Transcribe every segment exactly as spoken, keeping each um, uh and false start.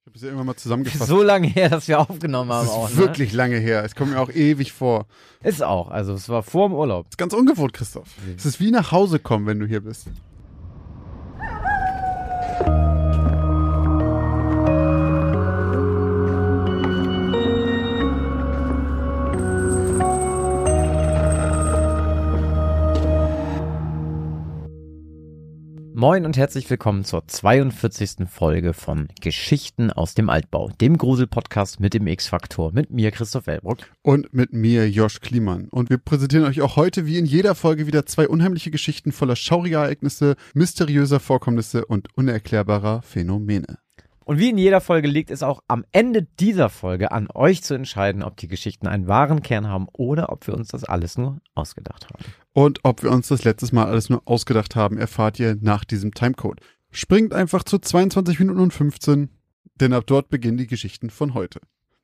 Ich habe es ja irgendwann mal zusammengefasst. So lange her, dass wir aufgenommen haben. Das ist auch, ne? wirklich lange her. Es kommt mir auch ewig vor. Ist auch. Also es war vor dem Urlaub. Das ist ganz ungewohnt, Christoph. Es ist wie nach Hause kommen, wenn du hier bist. Moin und herzlich willkommen zur zweiundvierzigsten Folge von Geschichten aus dem Altbau, dem Grusel-Podcast mit dem X-Faktor, mit mir Christoph Wellbrock. Und mit mir Josh Kliemann. Und wir präsentieren euch auch heute wie in jeder Folge wieder zwei unheimliche Geschichten voller schauriger Ereignisse, mysteriöser Vorkommnisse und unerklärbarer Phänomene. Und wie in jeder Folge liegt es auch am Ende dieser Folge an euch zu entscheiden, ob die Geschichten einen wahren Kern haben oder ob wir uns das alles nur ausgedacht haben. Und ob wir uns das letztes Mal alles nur ausgedacht haben, erfahrt ihr nach diesem Timecode. Springt einfach zu zweiundzwanzig Minuten und fünfzehn, denn ab dort beginnen die Geschichten von heute.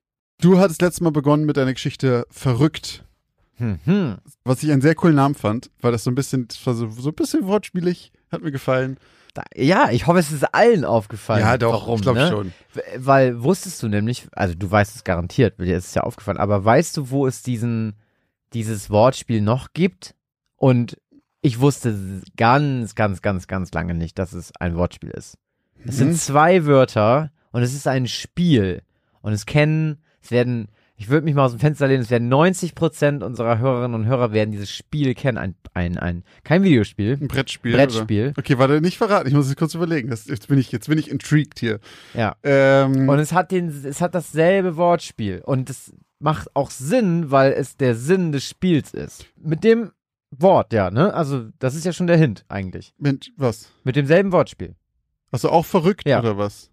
Du hattest letztes Mal begonnen mit deiner Geschichte Verrückt. Mhm. Was ich einen sehr coolen Namen fand, weil das so ein bisschen, das war so, so ein bisschen wortspielig, hat mir gefallen. Da, ja, ich hoffe, es ist allen aufgefallen. Ja, doch, Warum, ich glaube ne? schon. Weil wusstest du nämlich, also du weißt es garantiert, weil dir ist es ja aufgefallen, aber weißt du, wo es diesen, dieses Wortspiel noch gibt? Und ich wusste ganz, ganz, ganz, ganz lange nicht, dass es ein Wortspiel ist. Es Mhm. sind zwei Wörter und es ist ein Spiel. Und es kennen, es werden, ich würde mich mal aus dem Fenster lehnen, es werden neunzig Prozent unserer Hörerinnen und Hörer werden dieses Spiel kennen. Ein, ein, ein, kein Videospiel. Ein Brettspiel. Brettspiel. Oder? Okay, warte, nicht verraten, ich muss es kurz überlegen. Das, jetzt, bin ich, jetzt bin ich intrigued hier. Ja. Ähm, Und es hat den, es hat dasselbe Wortspiel. Und es macht auch Sinn, weil es der Sinn des Spiels ist. Mit dem Wort, ja, ne? Also, das ist ja schon der Hint, eigentlich. Mensch, was? Mit demselben Wortspiel. Hast du auch verrückt, Ja. oder was?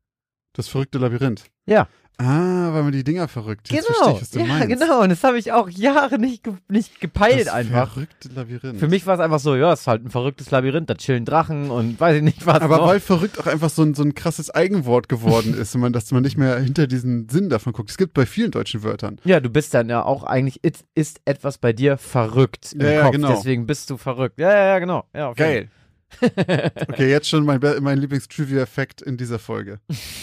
Das verrückte Labyrinth. Ja. Ah, weil man die Dinger verrückt. Jetzt verstehe Genau. ich, was du Ja, meinst. genau. Und das habe ich auch Jahre nicht, ge nicht gepeilt Das einfach. verrückte Labyrinth. Für mich war es einfach so, ja, es ist halt ein verrücktes Labyrinth, da chillen Drachen und weiß ich nicht was. Aber noch. weil verrückt auch einfach so ein, so ein krasses Eigenwort geworden ist, und man, dass man nicht mehr hinter diesen Sinn davon guckt. Es gibt bei vielen deutschen Wörtern. Ja, du bist dann ja auch eigentlich, it, ist etwas bei dir verrückt im Ja, ja, Kopf, genau. deswegen bist du verrückt. Ja, ja, ja, genau. Ja, auf jeden Geil. Okay, jetzt schon mein, Be- mein Lieblings-Trivia-Fact in dieser Folge.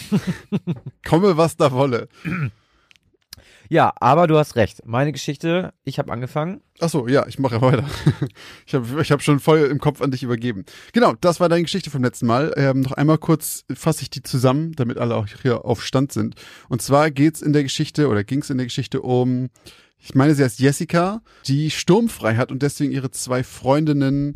Komme, was da wolle. Ja, aber du hast recht. Meine Geschichte, ich habe angefangen. Achso, ja, ich mache weiter. Ich habe ich hab schon voll im Kopf an dich übergeben. Genau, das war deine Geschichte vom letzten Mal. Ähm, noch einmal kurz fasse ich die zusammen, damit alle auch hier auf Stand sind. Und zwar geht's in der Geschichte, oder ging's in der Geschichte um, ich meine, sie heißt Jessica, die sturmfrei hat und deswegen ihre zwei Freundinnen,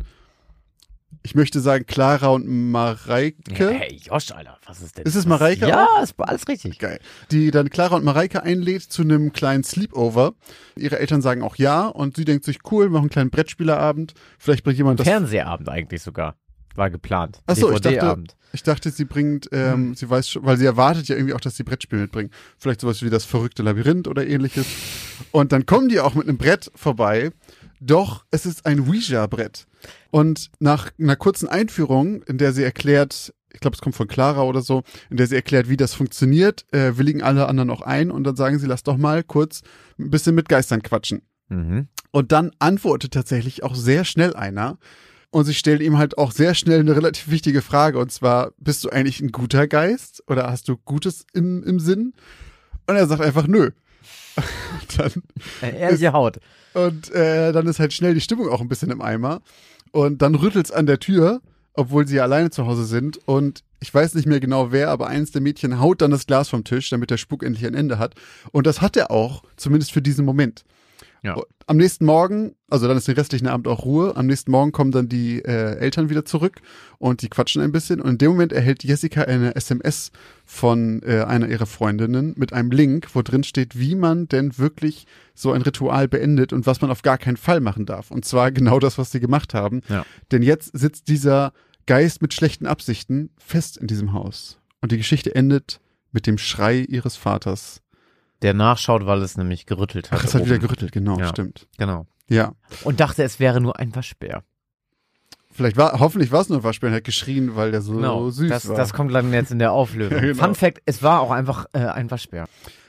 ich möchte sagen Clara und Mareike. Hey, Josh, Alter, was ist denn Ist es das? Mareike Ja, auch? ist alles richtig. Geil. Die dann Clara und Mareike einlädt zu einem kleinen Sleepover. Ihre Eltern sagen auch ja und sie denkt sich, cool, wir machen einen kleinen Brettspielerabend. Vielleicht bringt jemand das. Fernsehabend eigentlich sogar. War geplant. Ach so, ich dachte, D V D-Abend. ich dachte, sie bringt, ähm, Hm. sie weiß schon, weil sie erwartet ja irgendwie auch, dass sie Brettspiele mitbringen. Vielleicht sowas wie das verrückte Labyrinth oder ähnliches. Und dann kommen die auch mit einem Brett vorbei. Doch es ist ein Ouija-Brett. Und nach einer kurzen Einführung, in der sie erklärt, ich glaube, es kommt von Clara oder so, in der sie erklärt, wie das funktioniert, äh, willigen alle anderen auch ein und dann sagen sie, lass doch mal kurz ein bisschen mit Geistern quatschen. Mhm. Und dann antwortet tatsächlich auch sehr schnell einer. Und sie stellt ihm halt auch sehr schnell eine relativ wichtige Frage. Und zwar, bist du eigentlich ein guter Geist? Oder hast du Gutes im, im Sinn? Und er sagt einfach, nö. dann, Äh, Ehrliche Haut. und äh, dann ist halt schnell die Stimmung auch ein bisschen im Eimer. Und dann rüttelt's an der Tür, obwohl sie alleine zu Hause sind. Und ich weiß nicht mehr genau wer, aber eins der Mädchen haut dann das Glas vom Tisch, damit der Spuk endlich ein Ende hat. Und das hat er auch, zumindest für diesen Moment. Ja. Am nächsten Morgen, also dann ist den restlichen Abend auch Ruhe, am nächsten Morgen kommen dann die äh, Eltern wieder zurück und die quatschen ein bisschen und in dem Moment erhält Jessica eine S M S von äh, einer ihrer Freundinnen mit einem Link, wo drin steht, wie man denn wirklich so ein Ritual beendet und was man auf gar keinen Fall machen darf. Und zwar genau das, was sie gemacht haben. Ja. Denn jetzt sitzt dieser Geist mit schlechten Absichten fest in diesem Haus. Und die Geschichte endet mit dem Schrei ihres Vaters. Der nachschaut, weil es nämlich gerüttelt hat. Ach, es hat oben. wieder gerüttelt, genau, Ja. stimmt. Genau. Ja. Und dachte, es wäre nur ein Waschbär. Vielleicht war, hoffentlich war es nur ein Waschbär und hat geschrien, weil der so Genau. süß das, war. das kommt dann jetzt in der Auflösung. Ja, genau. Fun Fact, es war auch einfach äh, ein Waschbär.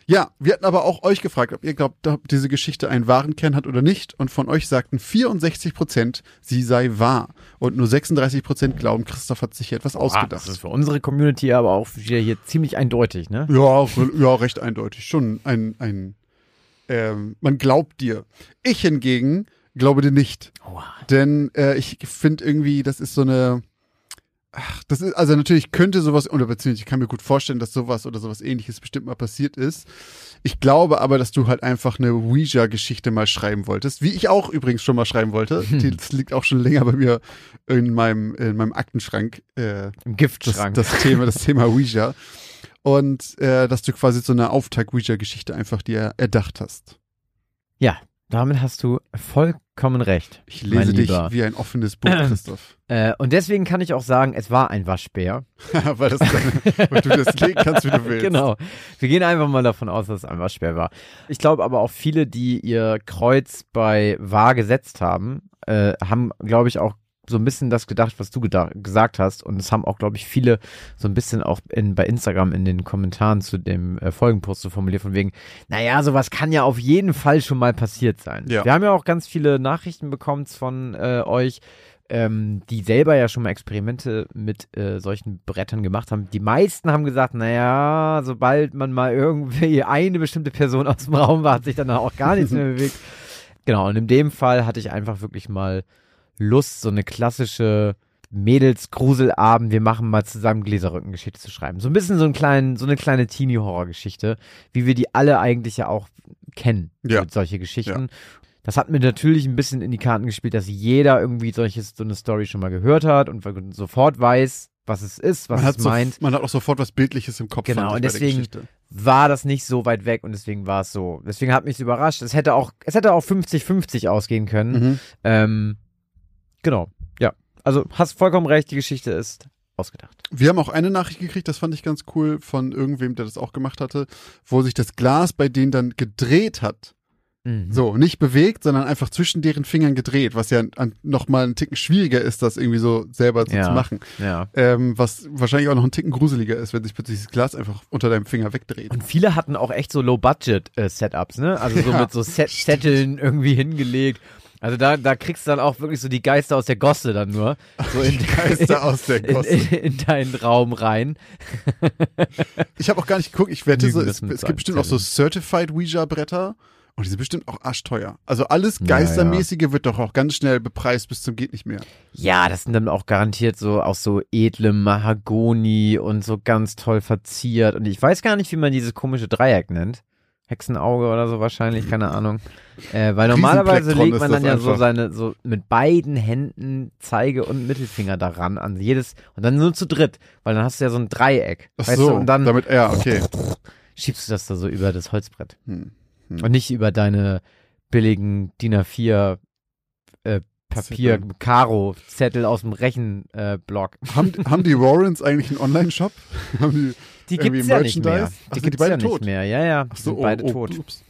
Ja, wir hatten aber auch euch gefragt, ob ihr glaubt, ob diese Geschichte einen wahren Kern hat oder nicht. Und von euch sagten vierundsechzig Prozent, sie sei wahr. Und nur sechsunddreißig Prozent glauben, Christoph hat sich hier etwas Ah, ausgedacht. das ist für unsere Community aber auch wieder hier ziemlich eindeutig, ne? Ja, ja, recht eindeutig. Schon ein, ein ähm, man glaubt dir. Ich hingegen glaube dir nicht. Wow. Denn äh, ich finde irgendwie, das ist so eine Ach, das ist, also natürlich könnte sowas, oder beziehungsweise ich kann mir gut vorstellen, dass sowas oder sowas ähnliches bestimmt mal passiert ist. Ich glaube aber, dass du halt einfach eine Ouija-Geschichte mal schreiben wolltest, wie ich auch übrigens schon mal schreiben wollte. Die, das liegt auch schon länger bei mir in meinem, in meinem Aktenschrank. Äh, Im Giftschrank. Das, das Thema, das Thema Ouija. Und äh, dass du quasi so eine Auftakt-Ouija-Geschichte einfach dir erdacht hast. Ja, damit hast du vollkommen recht. Ich lese mein dich Lieber. wie ein offenes Buch, Christoph. Äh, und deswegen kann ich auch sagen, es war ein Waschbär. weil, das dann, weil du das legen kannst, wie du willst. Genau. Wir gehen einfach mal davon aus, dass es ein Waschbär war. Ich glaube aber auch viele, die ihr Kreuz bei wahr gesetzt haben, äh, haben, glaube ich, auch so ein bisschen das gedacht, was du gedacht, gesagt hast. Und es haben auch, glaube ich, viele so ein bisschen auch in, bei Instagram in den Kommentaren zu dem äh, Folgenpost so formuliert, von wegen, naja, sowas kann ja auf jeden Fall schon mal passiert sein. Ja. Wir haben ja auch ganz viele Nachrichten bekommen von äh, euch, ähm, die selber ja schon mal Experimente mit äh, solchen Brettern gemacht haben. Die meisten haben gesagt, naja, sobald man mal irgendwie eine bestimmte Person aus dem Raum war, hat sich dann auch gar nichts mehr bewegt. Genau, und in dem Fall hatte ich einfach wirklich mal Lust, so eine klassische Mädels-Gruselabend, wir machen mal zusammen Gläserrückengeschichte zu schreiben. So ein bisschen so, einen kleinen, so eine kleine Teenie-Horror-Geschichte, wie wir die alle eigentlich ja auch kennen, Ja. solche Geschichten. Ja. Das hat mir natürlich ein bisschen in die Karten gespielt, dass jeder irgendwie solches, so eine Story schon mal gehört hat und sofort weiß, was es ist, was Man hat, es so, meint. man hat auch sofort was Bildliches im Kopf. Genau, fand ich, und bei der deswegen Geschichte. war das nicht so weit weg und deswegen war es so. Deswegen hat mich überrascht. Es hätte auch, es hätte auch fünfzig fünfzig ausgehen können. Mhm. Ähm, genau, ja. Also hast vollkommen recht, die Geschichte ist ausgedacht. Wir haben auch eine Nachricht gekriegt, das fand ich ganz cool, von irgendwem, der das auch gemacht hatte, wo sich das Glas bei denen dann gedreht hat. Mhm. So, nicht bewegt, sondern einfach zwischen deren Fingern gedreht, was ja an, noch mal einen Ticken schwieriger ist, das irgendwie so selber so Ja. zu machen. Ja. Ähm, was wahrscheinlich auch noch einen Ticken gruseliger ist, wenn sich plötzlich das Glas einfach unter deinem Finger wegdreht. Und viele hatten auch echt so Low-Budget-Setups, ne? Also so Ja, mit so Set Zetteln irgendwie hingelegt. Also da, da kriegst du dann auch wirklich so die Geister aus der Gosse dann nur. So in, Die Geister aus der in, Gosse. in, in deinen Raum rein. Ich habe auch gar nicht geguckt, ich wette, so, Lügen es, müssen mit es gibt bestimmt auch so Zetteln. Certified Ouija-Bretter und die sind bestimmt auch arschteuer. Also alles Ja, Geistermäßige wird doch auch ganz schnell bepreist bis zum geht nicht mehr. Ja, das sind dann auch garantiert so aus so edlem Mahagoni und so ganz toll verziert. Und ich weiß gar nicht, wie man dieses komische Dreieck nennt. Hexenauge oder so wahrscheinlich, keine Ahnung. Äh, weil normalerweise Riesenplektron legt ist man das dann ja so einfach. seine, so mit beiden Händen Zeige- und Mittelfinger daran, an jedes, und dann nur zu dritt, weil dann hast du ja so ein Dreieck. Ach weißt so, du, und dann damit, ja, okay. schiebst du das da so über das Holzbrett. Hm. Und nicht über deine billigen D I N A vier äh, Papier, Zettel. Karo-Zettel aus dem Rechenblock. Äh, Block. Haben, haben die Warrens eigentlich einen Online-Shop? Haben die Die irgendwie gibt's ja nicht mehr. Merchandise? Ach, Die sind gibt's die beide ja tot? nicht mehr. Ja, ja. Ach Die so, sind oh, beide oh, tot. ups.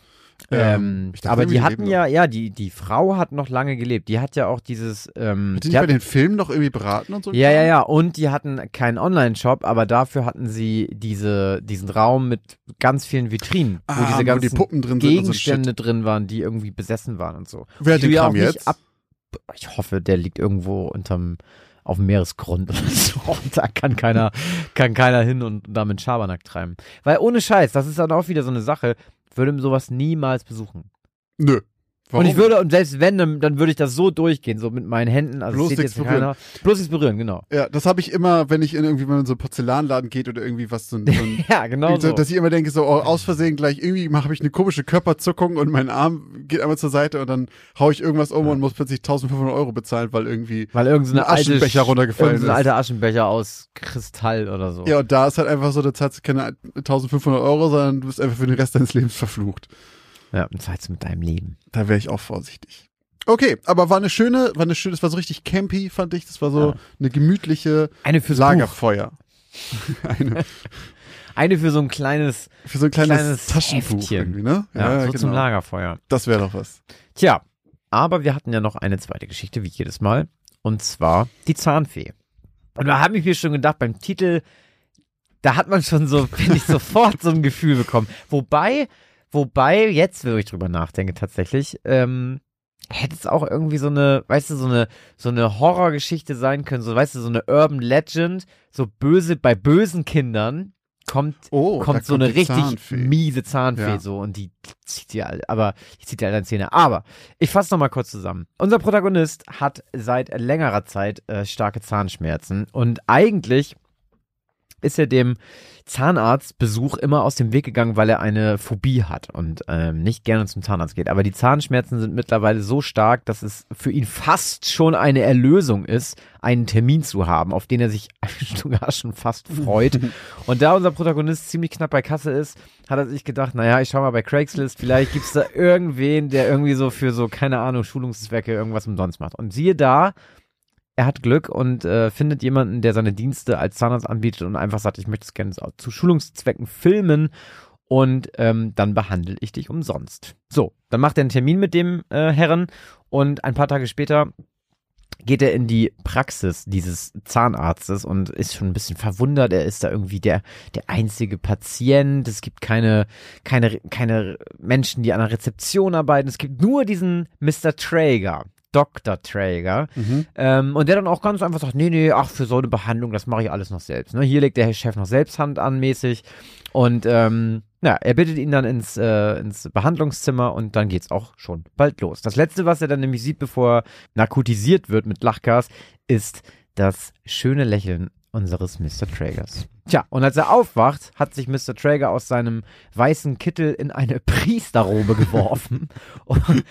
Ähm, ich dachte, aber irgendwie die hatten leben ja, ja, die, die Frau hat noch lange gelebt. Die hat ja auch dieses, ähm, Hat die die nicht hat, bei den Filmen noch irgendwie beraten und so? ja, ja, ja. Und die hatten keinen Online-Shop, aber dafür hatten sie diese, diesen Raum mit ganz vielen Vitrinen, Ah, wo diese wo ganzen die Puppen drin sind und so ein Gegenstände drin waren, die irgendwie besessen waren und so. Wer hat Die den du ja Kram auch nicht jetzt? ab. Ich hoffe, der liegt irgendwo unterm, auf dem Meeresgrund oder so. Und da kann keiner, kann keiner hin und damit Schabernack treiben. Weil ohne Scheiß, das ist dann auch wieder so eine Sache, würde sowas niemals besuchen. Nö. Warum? Und ich würde, und selbst wenn, dann, dann würde ich das so durchgehen, so mit meinen Händen, also Bloß es sieht nichts jetzt berühren. keiner. Bloß nichts berühren, genau. Ja, das habe ich immer, wenn ich in irgendwie mal in so einen Porzellanladen geht oder irgendwie was so ein, so ein Ja, genau so. dass ich immer denke, so oh, aus Versehen gleich irgendwie habe ich eine komische Körperzuckung und mein Arm geht einmal zur Seite und dann hau ich irgendwas um und muss plötzlich eintausendfünfhundert Euro bezahlen, weil irgendwie Weil irgend so eine ein Aschenbecher alte, runtergefallen irgend so ein ist. alter Aschenbecher aus Kristall oder so. Ja, und da ist halt einfach so, da zahlst du keine eintausendfünfhundert Euro, sondern du bist einfach für den Rest deines Lebens verflucht. Ja, und zahlst du mit deinem Leben. Da wäre ich auch vorsichtig. Okay, aber war eine schöne, war eine schöne, das war so richtig campy, fand ich. Das war so Ja. eine gemütliche Eine fürs Buch. Lagerfeuer. eine, Eine für so ein kleines, für so ein kleines, Kleines Taschenbuch Heftchen. irgendwie, ne? ja, so zum Lagerfeuer. Das wäre doch was. Tja, aber wir hatten ja noch eine zweite Geschichte, wie jedes Mal. Und zwar die Zahnfee. Und da habe ich mir schon gedacht, beim Titel, da hat man schon so, finde ich, sofort so ein Gefühl bekommen. Wobei, wobei, jetzt, wenn ich drüber nachdenke, tatsächlich, ähm, hätte es auch irgendwie so eine, weißt du, so eine, so eine Horrorgeschichte sein können, so, weißt du, so eine Urban Legend, so böse, bei bösen Kindern kommt, Oh, da kommt so kommt eine die richtig Zahnfee. miese Zahnfee, Ja. so, und die zieht dir, all- aber, die zieht dir all deine Zähne. Aber, ich fasse nochmal kurz zusammen. Unser Protagonist hat seit längerer Zeit äh, starke Zahnschmerzen und eigentlich ist er dem Zahnarztbesuch immer aus dem Weg gegangen, weil er eine Phobie hat und ähm, nicht gerne zum Zahnarzt geht. Aber die Zahnschmerzen sind mittlerweile so stark, dass es für ihn fast schon eine Erlösung ist, einen Termin zu haben, auf den er sich sogar schon fast freut. Und da unser Protagonist ziemlich knapp bei Kasse ist, hat er sich gedacht, naja, ich schau mal bei Craigslist, vielleicht gibt's da irgendwen, der irgendwie so für so, keine Ahnung, Schulungszwecke irgendwas umsonst macht. Und siehe da, er hat Glück und äh, findet jemanden, der seine Dienste als Zahnarzt anbietet und einfach sagt, ich möchte es gerne zu Schulungszwecken filmen und ähm, dann behandle ich dich umsonst. So, dann macht er einen Termin mit dem äh, Herren und ein paar Tage später geht er in die Praxis dieses Zahnarztes und ist schon ein bisschen verwundert. Er ist da irgendwie der, der einzige Patient. Es gibt keine, keine, keine Menschen, die an der Rezeption arbeiten. Es gibt nur diesen Mister Traeger. Doktor Traeger. Mhm. Ähm, und der dann auch ganz einfach sagt, nee, nee, ach, für so eine Behandlung, das mache ich alles noch selbst. Ne? Hier legt der Chef noch selbst Hand an, mäßig. Und ähm, ja, er bittet ihn dann ins, äh, ins Behandlungszimmer und dann geht's auch schon bald los. Das Letzte, was er dann nämlich sieht, bevor er narkotisiert wird mit Lachgas, ist das schöne Lächeln unseres Mister Traegers. Tja, und als er aufwacht, hat sich Mister Traeger aus seinem weißen Kittel in eine Priesterrobe geworfen und,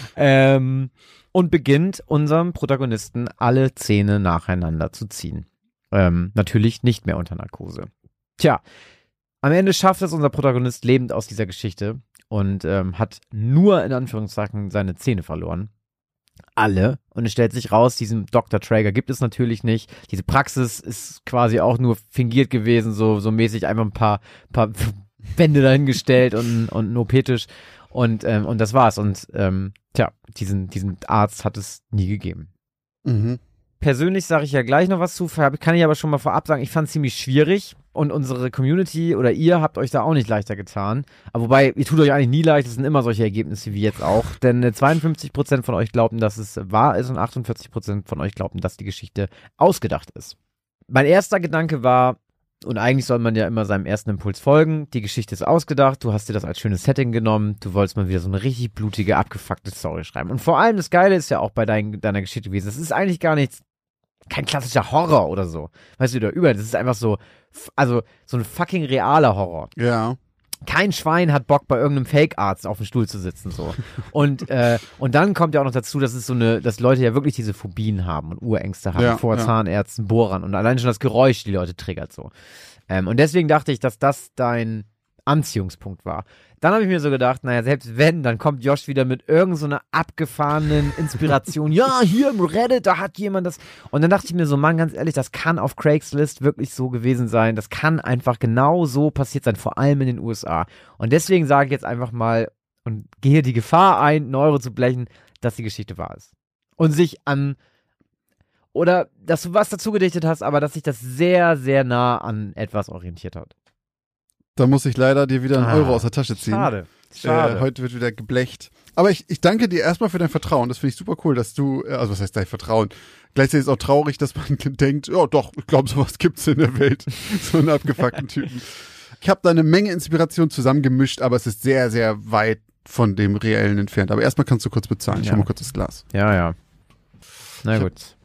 ähm, und beginnt unserem Protagonisten alle Zähne nacheinander zu ziehen. Ähm, natürlich nicht mehr unter Narkose. Tja, am Ende schafft es unser Protagonist lebend aus dieser Geschichte und ähm, hat nur in Anführungszeichen seine Zähne verloren. Alle. Und es stellt sich raus, diesen Doktor Traeger gibt es natürlich nicht. Diese Praxis ist quasi auch nur fingiert gewesen, so, so mäßig einfach ein paar, paar Wände dahingestellt und, und ein O P-Tisch. Und, ähm, und das war's. Und ähm, tja, diesen, diesen Arzt hat es nie gegeben. Mhm. Persönlich sage ich ja gleich noch was zu, kann ich aber schon mal vorab sagen, ich fand es ziemlich schwierig und unsere Community oder ihr habt euch da auch nicht leichter getan. Aber wobei, ihr tut euch eigentlich nie leicht, es sind immer solche Ergebnisse wie jetzt auch. Denn äh, zweiundfünfzig Prozent von euch glaubten, dass es wahr ist und achtundvierzig Prozent von euch glaubten, dass die Geschichte ausgedacht ist. Mein erster Gedanke war, und eigentlich soll man ja immer seinem ersten Impuls folgen, die Geschichte ist ausgedacht, du hast dir das als schönes Setting genommen, du wolltest mal wieder so eine richtig blutige, abgefuckte Story schreiben. Und vor allem das Geile ist ja auch bei dein, deiner Geschichte gewesen, es ist eigentlich gar nichts, kein klassischer Horror oder so. Weißt du, da über, das ist einfach so, also so ein fucking realer Horror. Ja. Kein Schwein hat Bock, bei irgendeinem Fake-Arzt auf dem Stuhl zu sitzen, so. Und, äh, und dann kommt ja auch noch dazu, dass es so eine, dass Leute ja wirklich diese Phobien haben und Urängste haben Ja, vor ja. Zahnärzten, Bohrern und allein schon das Geräusch die Leute triggert, so. Ähm, und deswegen dachte ich, dass das dein Anziehungspunkt war. Dann habe ich mir so gedacht, naja, selbst wenn, dann kommt Josh wieder mit irgend so einer abgefahrenen Inspiration. Ja, hier im Reddit, da hat jemand das. Und dann dachte ich mir so, Mann, ganz ehrlich, das kann auf Craigslist wirklich so gewesen sein. Das kann einfach genau so passiert sein, vor allem in den U S A. Und deswegen sage ich jetzt einfach mal und gehe die Gefahr ein, einen Euro zu blechen, dass die Geschichte wahr ist. Und sich an, oder dass du was dazu gedichtet hast, aber dass sich das sehr, sehr nah an etwas orientiert hat. Da muss ich leider dir wieder einen Ah, Euro aus der Tasche ziehen. Schade. Schade. Äh, heute wird wieder geblecht. Aber ich, ich danke dir erstmal für dein Vertrauen. Das finde ich super cool, dass du, äh, also was heißt dein Vertrauen? Gleichzeitig ist es auch traurig, dass man denkt, ja doch, ich glaube, sowas gibt's in der Welt. So einen abgefuckten Typen. Ich habe da eine Menge Inspiration zusammengemischt, aber es ist sehr, sehr weit von dem Reellen entfernt. Aber erstmal kannst du kurz bezahlen. Ich Ja. hol mal kurz das Glas. Ja, ja. Na Ich hab- gut.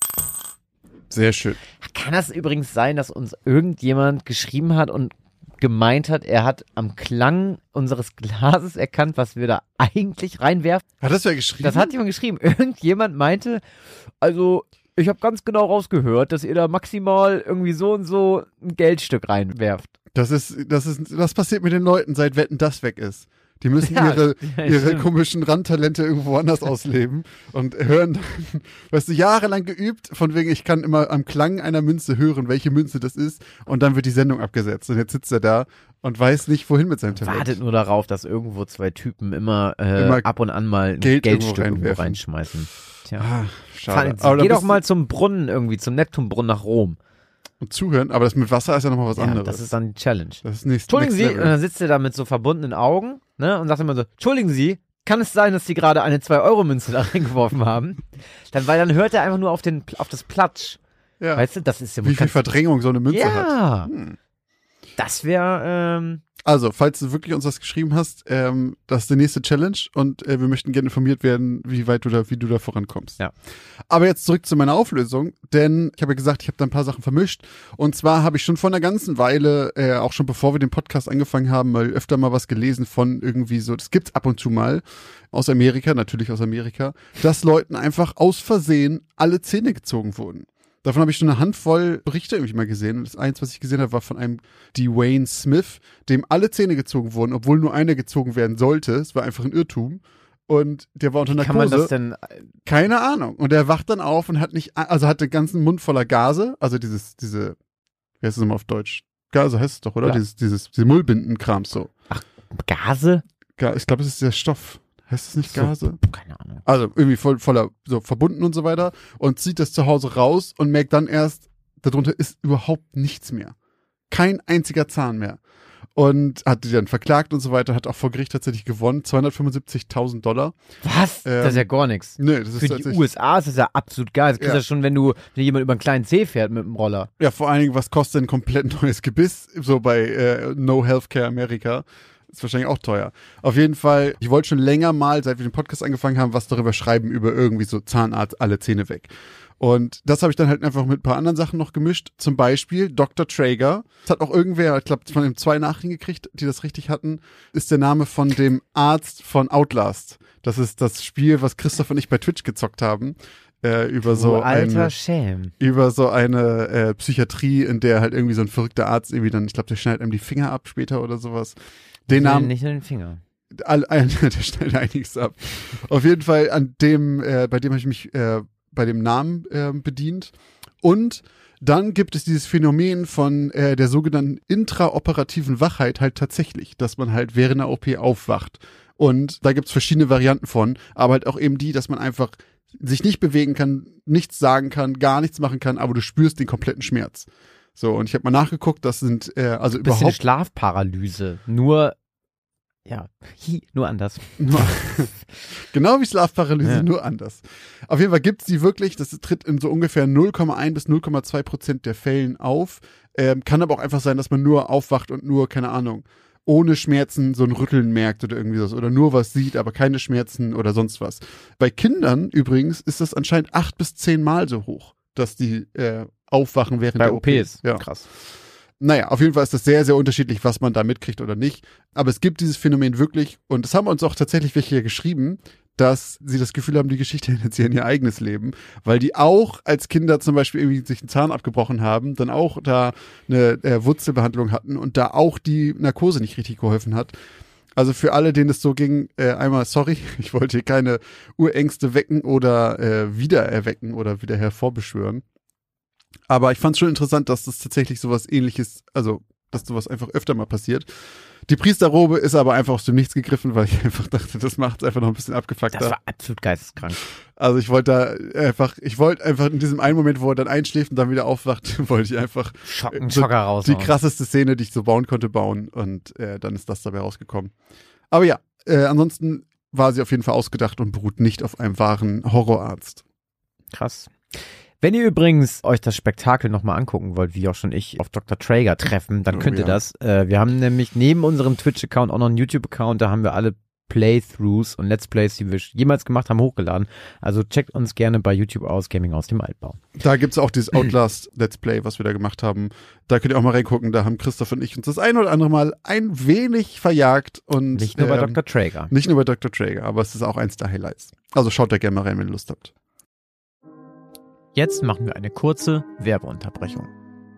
Sehr schön. Kann das übrigens sein, dass uns irgendjemand geschrieben hat und gemeint hat, er hat am Klang unseres Glases erkannt, was wir da eigentlich reinwerfen? Hat das wer geschrieben? Das hat jemand geschrieben. Irgendjemand meinte, also ich habe ganz genau rausgehört, dass ihr da maximal irgendwie so und so ein Geldstück reinwerft. Das ist, das ist, was passiert mit den Leuten, seit Wetten das weg ist? Die müssen Ja, ihre, ja, ihre stimmt. komischen Randtalente irgendwo anders ausleben und hören dann, weißt du, jahrelang geübt, von wegen, ich kann immer am Klang einer Münze hören, welche Münze das ist, und dann wird die Sendung abgesetzt. Und jetzt sitzt er da und weiß nicht, wohin mit seinem Talent. Wartet nur darauf, dass irgendwo zwei Typen immer, äh, Immer ab und an mal ein Geld Geldstück irgendwo irgendwo reinwerfen. reinschmeißen. Tja. Ah, schade. Fahren- Aber da Geh doch bist mal zum Brunnen irgendwie, zum Neptunbrunnen nach Rom. und zuhören, aber das mit Wasser ist ja nochmal was Ja, anderes. das ist dann die Challenge. Das ist nächst, Entschuldigen next Sie, Level. und dann sitzt er da mit so verbundenen Augen, ne, und sagt immer so, Entschuldigen Sie, kann es sein, dass Sie gerade eine zwei Euro Münze da reingeworfen haben? Dann, weil dann hört er einfach nur auf, den, auf das Platsch. Ja. Weißt du, das ist ja... Wie viel Verdrängung so eine Münze ja, hat. Hm. das wäre, ähm, Also, falls du wirklich uns das geschrieben hast, ähm, das ist die nächste Challenge und äh, wir möchten gerne informiert werden, wie weit du da, wie du da vorankommst. Ja. Aber jetzt zurück zu meiner Auflösung, denn ich habe ja gesagt, ich habe da ein paar Sachen vermischt. Und zwar habe ich schon vor einer ganzen Weile, äh, auch schon bevor wir den Podcast angefangen haben, mal öfter mal was gelesen von irgendwie so, das gibt's ab und zu mal aus Amerika, natürlich aus Amerika, dass Leuten einfach aus Versehen alle Zähne gezogen wurden. Davon habe ich schon eine Handvoll Berichte irgendwie mal gesehen. Und das eins, was ich gesehen habe, war von einem Dwayne Smith, dem alle Zähne gezogen wurden, obwohl nur einer gezogen werden sollte. Es war einfach ein Irrtum. Und der war unter Narkose. kann man das denn... Keine Ahnung. Und er wacht dann auf und hat nicht, also hat den ganzen Mund voller Gase. Also dieses, diese, wie heißt das nochmal auf Deutsch? Gase heißt es doch, oder? Ja. Dieses, dieses, diese Mullbindenkram so. Gase? Ga- Ich glaube, es ist der Stoff. Heißt es nicht So. Gase? Keine Ahnung. Also irgendwie voll, voller, so verbunden und so weiter und zieht das zu Hause raus und merkt dann erst, darunter ist überhaupt nichts mehr. Kein einziger Zahn mehr. Und hat die dann verklagt und so weiter, hat auch vor Gericht tatsächlich gewonnen, zweihundertfünfundsiebzigtausend Dollar. Was? Ähm, das ist ja gar nichts. Nee, das ist Für die tatsächlich, U S A ist das ja absolut geil. Das kriegst du Ja. ja schon, wenn du wenn jemand über einen kleinen Zeh fährt mit dem Roller. ja, vor allen Dingen, was kostet ein komplett neues Gebiss, so bei äh, No Healthcare America. Ist wahrscheinlich auch teuer. Auf jeden Fall, ich wollte schon länger mal, seit wir den Podcast angefangen haben, was darüber schreiben, über irgendwie so Zahnarzt, alle Zähne weg. Und das habe ich dann halt einfach mit ein paar anderen Sachen noch gemischt. Zum Beispiel Doktor Traeger. Das hat auch irgendwer, ich glaube, von dem zwei Nachrichten gekriegt, die das richtig hatten, ist der Name von dem Arzt von Outlast. Das ist das Spiel, was Christoph und ich bei Twitch gezockt haben. Äh, über so du alter eine, Schelm. über so eine äh, Psychiatrie, in der halt irgendwie so ein verrückter Arzt irgendwie dann, ich glaube, der schneidet einem die Finger ab später oder sowas. Den Namen, Nicht nur den Finger. all, all, der schneidet einiges ab. Auf jeden Fall an dem, äh, bei dem habe ich mich äh, bei dem Namen äh, bedient. Und dann gibt es dieses Phänomen von äh, der sogenannten intraoperativen Wachheit halt tatsächlich, dass man halt während der O P aufwacht. Und da gibt's verschiedene Varianten von, aber halt auch eben die, dass man einfach sich nicht bewegen kann, nichts sagen kann, gar nichts machen kann, aber du spürst den kompletten Schmerz. So, und ich habe mal nachgeguckt, das sind äh, also Bisschen überhaupt Schlafparalyse. Nur, ja, hi, nur anders. nur, genau wie Schlafparalyse, Ja. nur anders. Auf jeden Fall gibt's die wirklich, das tritt in so ungefähr null Komma eins bis null Komma zwei Prozent der Fällen auf. Ähm, kann aber auch einfach sein, dass man nur aufwacht und nur, keine Ahnung, ohne Schmerzen so ein Rütteln merkt oder irgendwie so. Oder nur was sieht, aber keine Schmerzen oder sonst was. Bei Kindern übrigens ist das anscheinend acht bis zehn Mal so hoch, dass die äh, aufwachen während Bei der O O P. Ps. Ja. Krass. Naja, auf jeden Fall ist das sehr, sehr unterschiedlich, was man da mitkriegt oder nicht. Aber es gibt dieses Phänomen wirklich, und das haben uns auch tatsächlich welche hier geschrieben, dass sie das Gefühl haben, die Geschichte ändert sich in ihr eigenes Leben, weil die auch als Kinder zum Beispiel irgendwie sich einen Zahn abgebrochen haben, dann auch da eine äh, Wurzelbehandlung hatten und da auch die Narkose nicht richtig geholfen hat. Also für alle, denen es so ging, äh, einmal sorry, ich wollte hier keine Urängste wecken oder äh, wiedererwecken oder wieder hervorbeschwören. Aber ich fand es schon interessant, dass das tatsächlich sowas ähnliches, also dass sowas einfach öfter mal passiert. Die Priesterrobe ist aber einfach aus dem Nichts gegriffen, weil ich einfach dachte, das macht es einfach noch ein bisschen abgefuckter. Das war absolut geisteskrank. Also ich wollte da einfach, ich wollte einfach in diesem einen Moment, wo er dann einschläft und dann wieder aufwacht, wollte ich einfach Schocken, so Schocker raus. die krasseste Szene, die ich so bauen konnte, bauen und äh, dann ist das dabei rausgekommen. Aber ja, äh, ansonsten war sie auf jeden Fall ausgedacht und beruht nicht auf einem wahren Horrorarzt. Krass. Wenn ihr übrigens euch das Spektakel nochmal angucken wollt, wie auch schon ich, auf Doktor Traeger treffen, dann Oh, könnt ihr ja. das. Äh, wir haben nämlich neben unserem Twitch-Account auch noch einen YouTube-Account, da haben wir alle Playthroughs und Let's Plays, die wir jemals gemacht haben, hochgeladen. Also checkt uns gerne bei YouTube aus, Gaming aus dem Altbau. Da gibt's auch dieses Outlast Let's Play, was wir da gemacht haben. Da könnt ihr auch mal reingucken. Da haben Christoph und ich uns das ein oder andere Mal ein wenig verjagt. Und, Nicht nur bei ähm, Doktor Traeger. Nicht nur bei Doktor Traeger, aber es ist auch eins der Highlights. Also schaut da gerne mal rein, wenn ihr Lust habt. Jetzt machen wir eine kurze Werbeunterbrechung.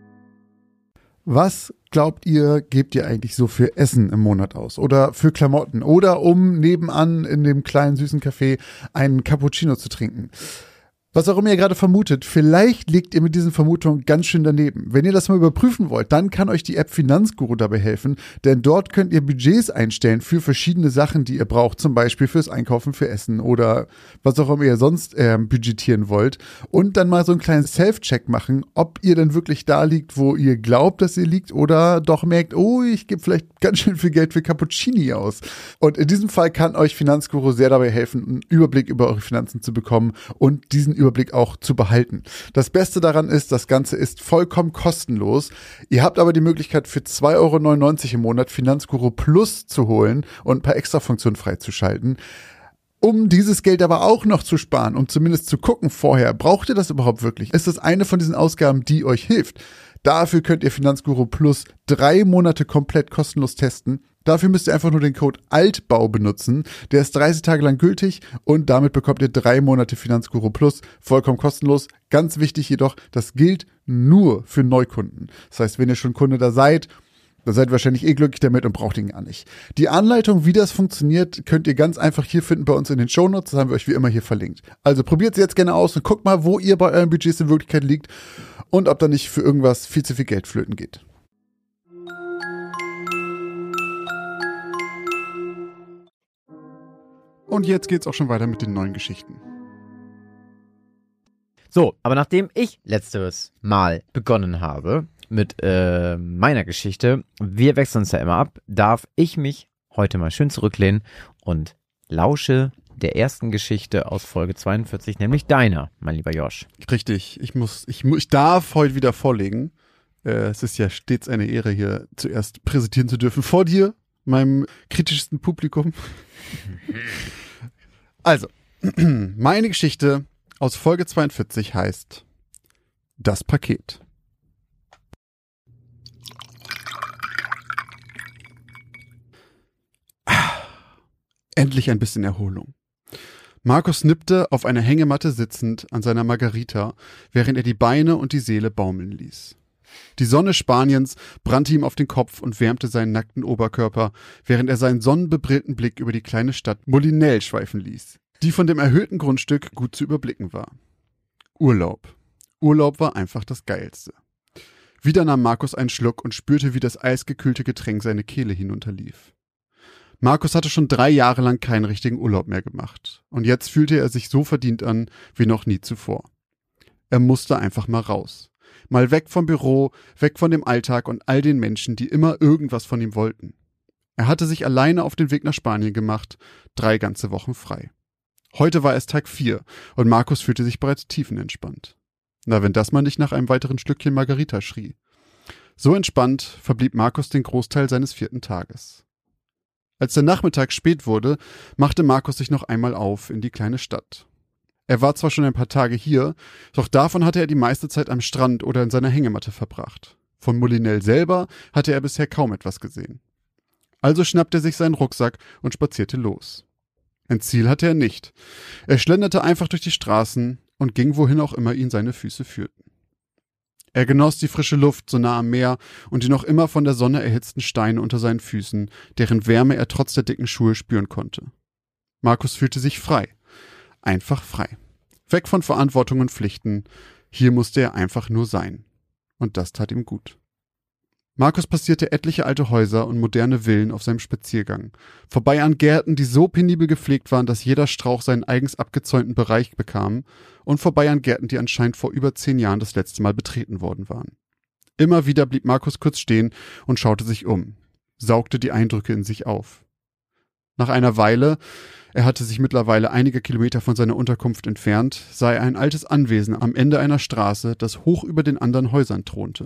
Was glaubt ihr, gebt ihr eigentlich so für Essen im Monat aus? Oder für Klamotten? Oder um nebenan in dem kleinen süßen Café einen Cappuccino zu trinken? Was auch immer ihr gerade vermutet, vielleicht liegt ihr mit diesen Vermutungen ganz schön daneben. Wenn ihr das mal überprüfen wollt, dann kann euch die App Finanzguru dabei helfen, denn dort könnt ihr Budgets einstellen für verschiedene Sachen, die ihr braucht, zum Beispiel fürs Einkaufen, für Essen oder was auch immer ihr sonst äh, budgetieren wollt und dann mal so einen kleinen Self-Check machen, ob ihr denn wirklich da liegt, wo ihr glaubt, dass ihr liegt oder doch merkt, oh, ich gebe vielleicht ganz schön viel Geld für Cappuccini aus. Und in diesem Fall kann euch Finanzguru sehr dabei helfen, einen Überblick über eure Finanzen zu bekommen und diesen Überblick auch zu behalten. Das Beste daran ist, das Ganze ist vollkommen kostenlos. Ihr habt aber die Möglichkeit für zwei Euro neunundneunzig im Monat Finanzguru Plus zu holen und ein paar Extrafunktionen freizuschalten. Um dieses Geld aber auch noch zu sparen, um zumindest zu gucken vorher, braucht ihr das überhaupt wirklich? Ist das eine von diesen Ausgaben, die euch hilft? Dafür könnt ihr Finanzguru Plus drei Monate komplett kostenlos testen. Dafür müsst ihr einfach nur den Code ALTBAU benutzen. Der ist dreißig Tage lang gültig und damit bekommt ihr drei Monate Finanzguru Plus vollkommen kostenlos. Ganz wichtig jedoch, das gilt nur für Neukunden. Das heißt, wenn ihr schon Kunde da seid, dann seid ihr wahrscheinlich eh glücklich damit und braucht ihn gar nicht. Die Anleitung, wie das funktioniert, könnt ihr ganz einfach hier finden bei uns in den Shownotes. Das haben wir euch wie immer hier verlinkt. Also probiert es jetzt gerne aus und guckt mal, wo ihr bei euren Budgets in Wirklichkeit liegt und ob da nicht für irgendwas viel zu viel Geld flöten geht. Und jetzt geht's auch schon weiter mit den neuen Geschichten. So, aber nachdem ich letztes Mal begonnen habe mit äh, meiner Geschichte, wir wechseln uns ja immer ab, darf ich mich heute mal schön zurücklehnen und lausche der ersten Geschichte aus Folge zweiundvierzig, nämlich deiner, mein lieber Josh. Richtig, ich muss, ich, ich darf heute wieder vorlegen. Äh, es ist ja stets eine Ehre, hier zuerst präsentieren zu dürfen vor dir, meinem kritischsten Publikum. Also, meine Geschichte aus Folge zweiundvierzig heißt Das Paket. Endlich ein bisschen Erholung. Markus nippte auf einer Hängematte sitzend an seiner Margarita, während er die Beine und die Seele baumeln ließ. Die Sonne Spaniens brannte ihm auf den Kopf und wärmte seinen nackten Oberkörper, während er seinen sonnenbebrillten Blick über die kleine Stadt Molinel schweifen ließ, die von dem erhöhten Grundstück gut zu überblicken war. Urlaub. Urlaub war einfach das Geilste. Wieder nahm Markus einen Schluck und spürte, wie das eisgekühlte Getränk seine Kehle hinunterlief. Markus hatte schon drei Jahre lang keinen richtigen Urlaub mehr gemacht und jetzt fühlte er sich so verdient an wie noch nie zuvor. Er musste einfach mal raus. Mal weg vom Büro, weg von dem Alltag und all den Menschen, die immer irgendwas von ihm wollten. Er hatte sich alleine auf den Weg nach Spanien gemacht, drei ganze Wochen frei. Heute war es Tag vier und Markus fühlte sich bereits tiefenentspannt. Na, wenn das mal nicht nach einem weiteren Stückchen Margarita schrie. So entspannt verblieb Markus den Großteil seines vierten Tages. Als der Nachmittag spät wurde, machte Markus sich noch einmal auf in die kleine Stadt. Er war zwar schon ein paar Tage hier, doch davon hatte er die meiste Zeit am Strand oder in seiner Hängematte verbracht. Von Molinel selber hatte er bisher kaum etwas gesehen. Also schnappte er sich seinen Rucksack und spazierte los. Ein Ziel hatte er nicht. Er schlenderte einfach durch die Straßen und ging, wohin auch immer ihn seine Füße führten. Er genoss die frische Luft so nah am Meer und die noch immer von der Sonne erhitzten Steine unter seinen Füßen, deren Wärme er trotz der dicken Schuhe spüren konnte. Markus fühlte sich frei. Einfach frei. Weg von Verantwortung und Pflichten. Hier musste er einfach nur sein. Und das tat ihm gut. Markus passierte etliche alte Häuser und moderne Villen auf seinem Spaziergang. Vorbei an Gärten, die so penibel gepflegt waren, dass jeder Strauch seinen eigens abgezäunten Bereich bekam. Und vorbei an Gärten, die anscheinend vor über zehn Jahren das letzte Mal betreten worden waren. Immer wieder blieb Markus kurz stehen und schaute sich um. Saugte die Eindrücke in sich auf. Nach einer Weile, er hatte sich mittlerweile einige Kilometer von seiner Unterkunft entfernt, sah er ein altes Anwesen am Ende einer Straße, das hoch über den anderen Häusern thronte.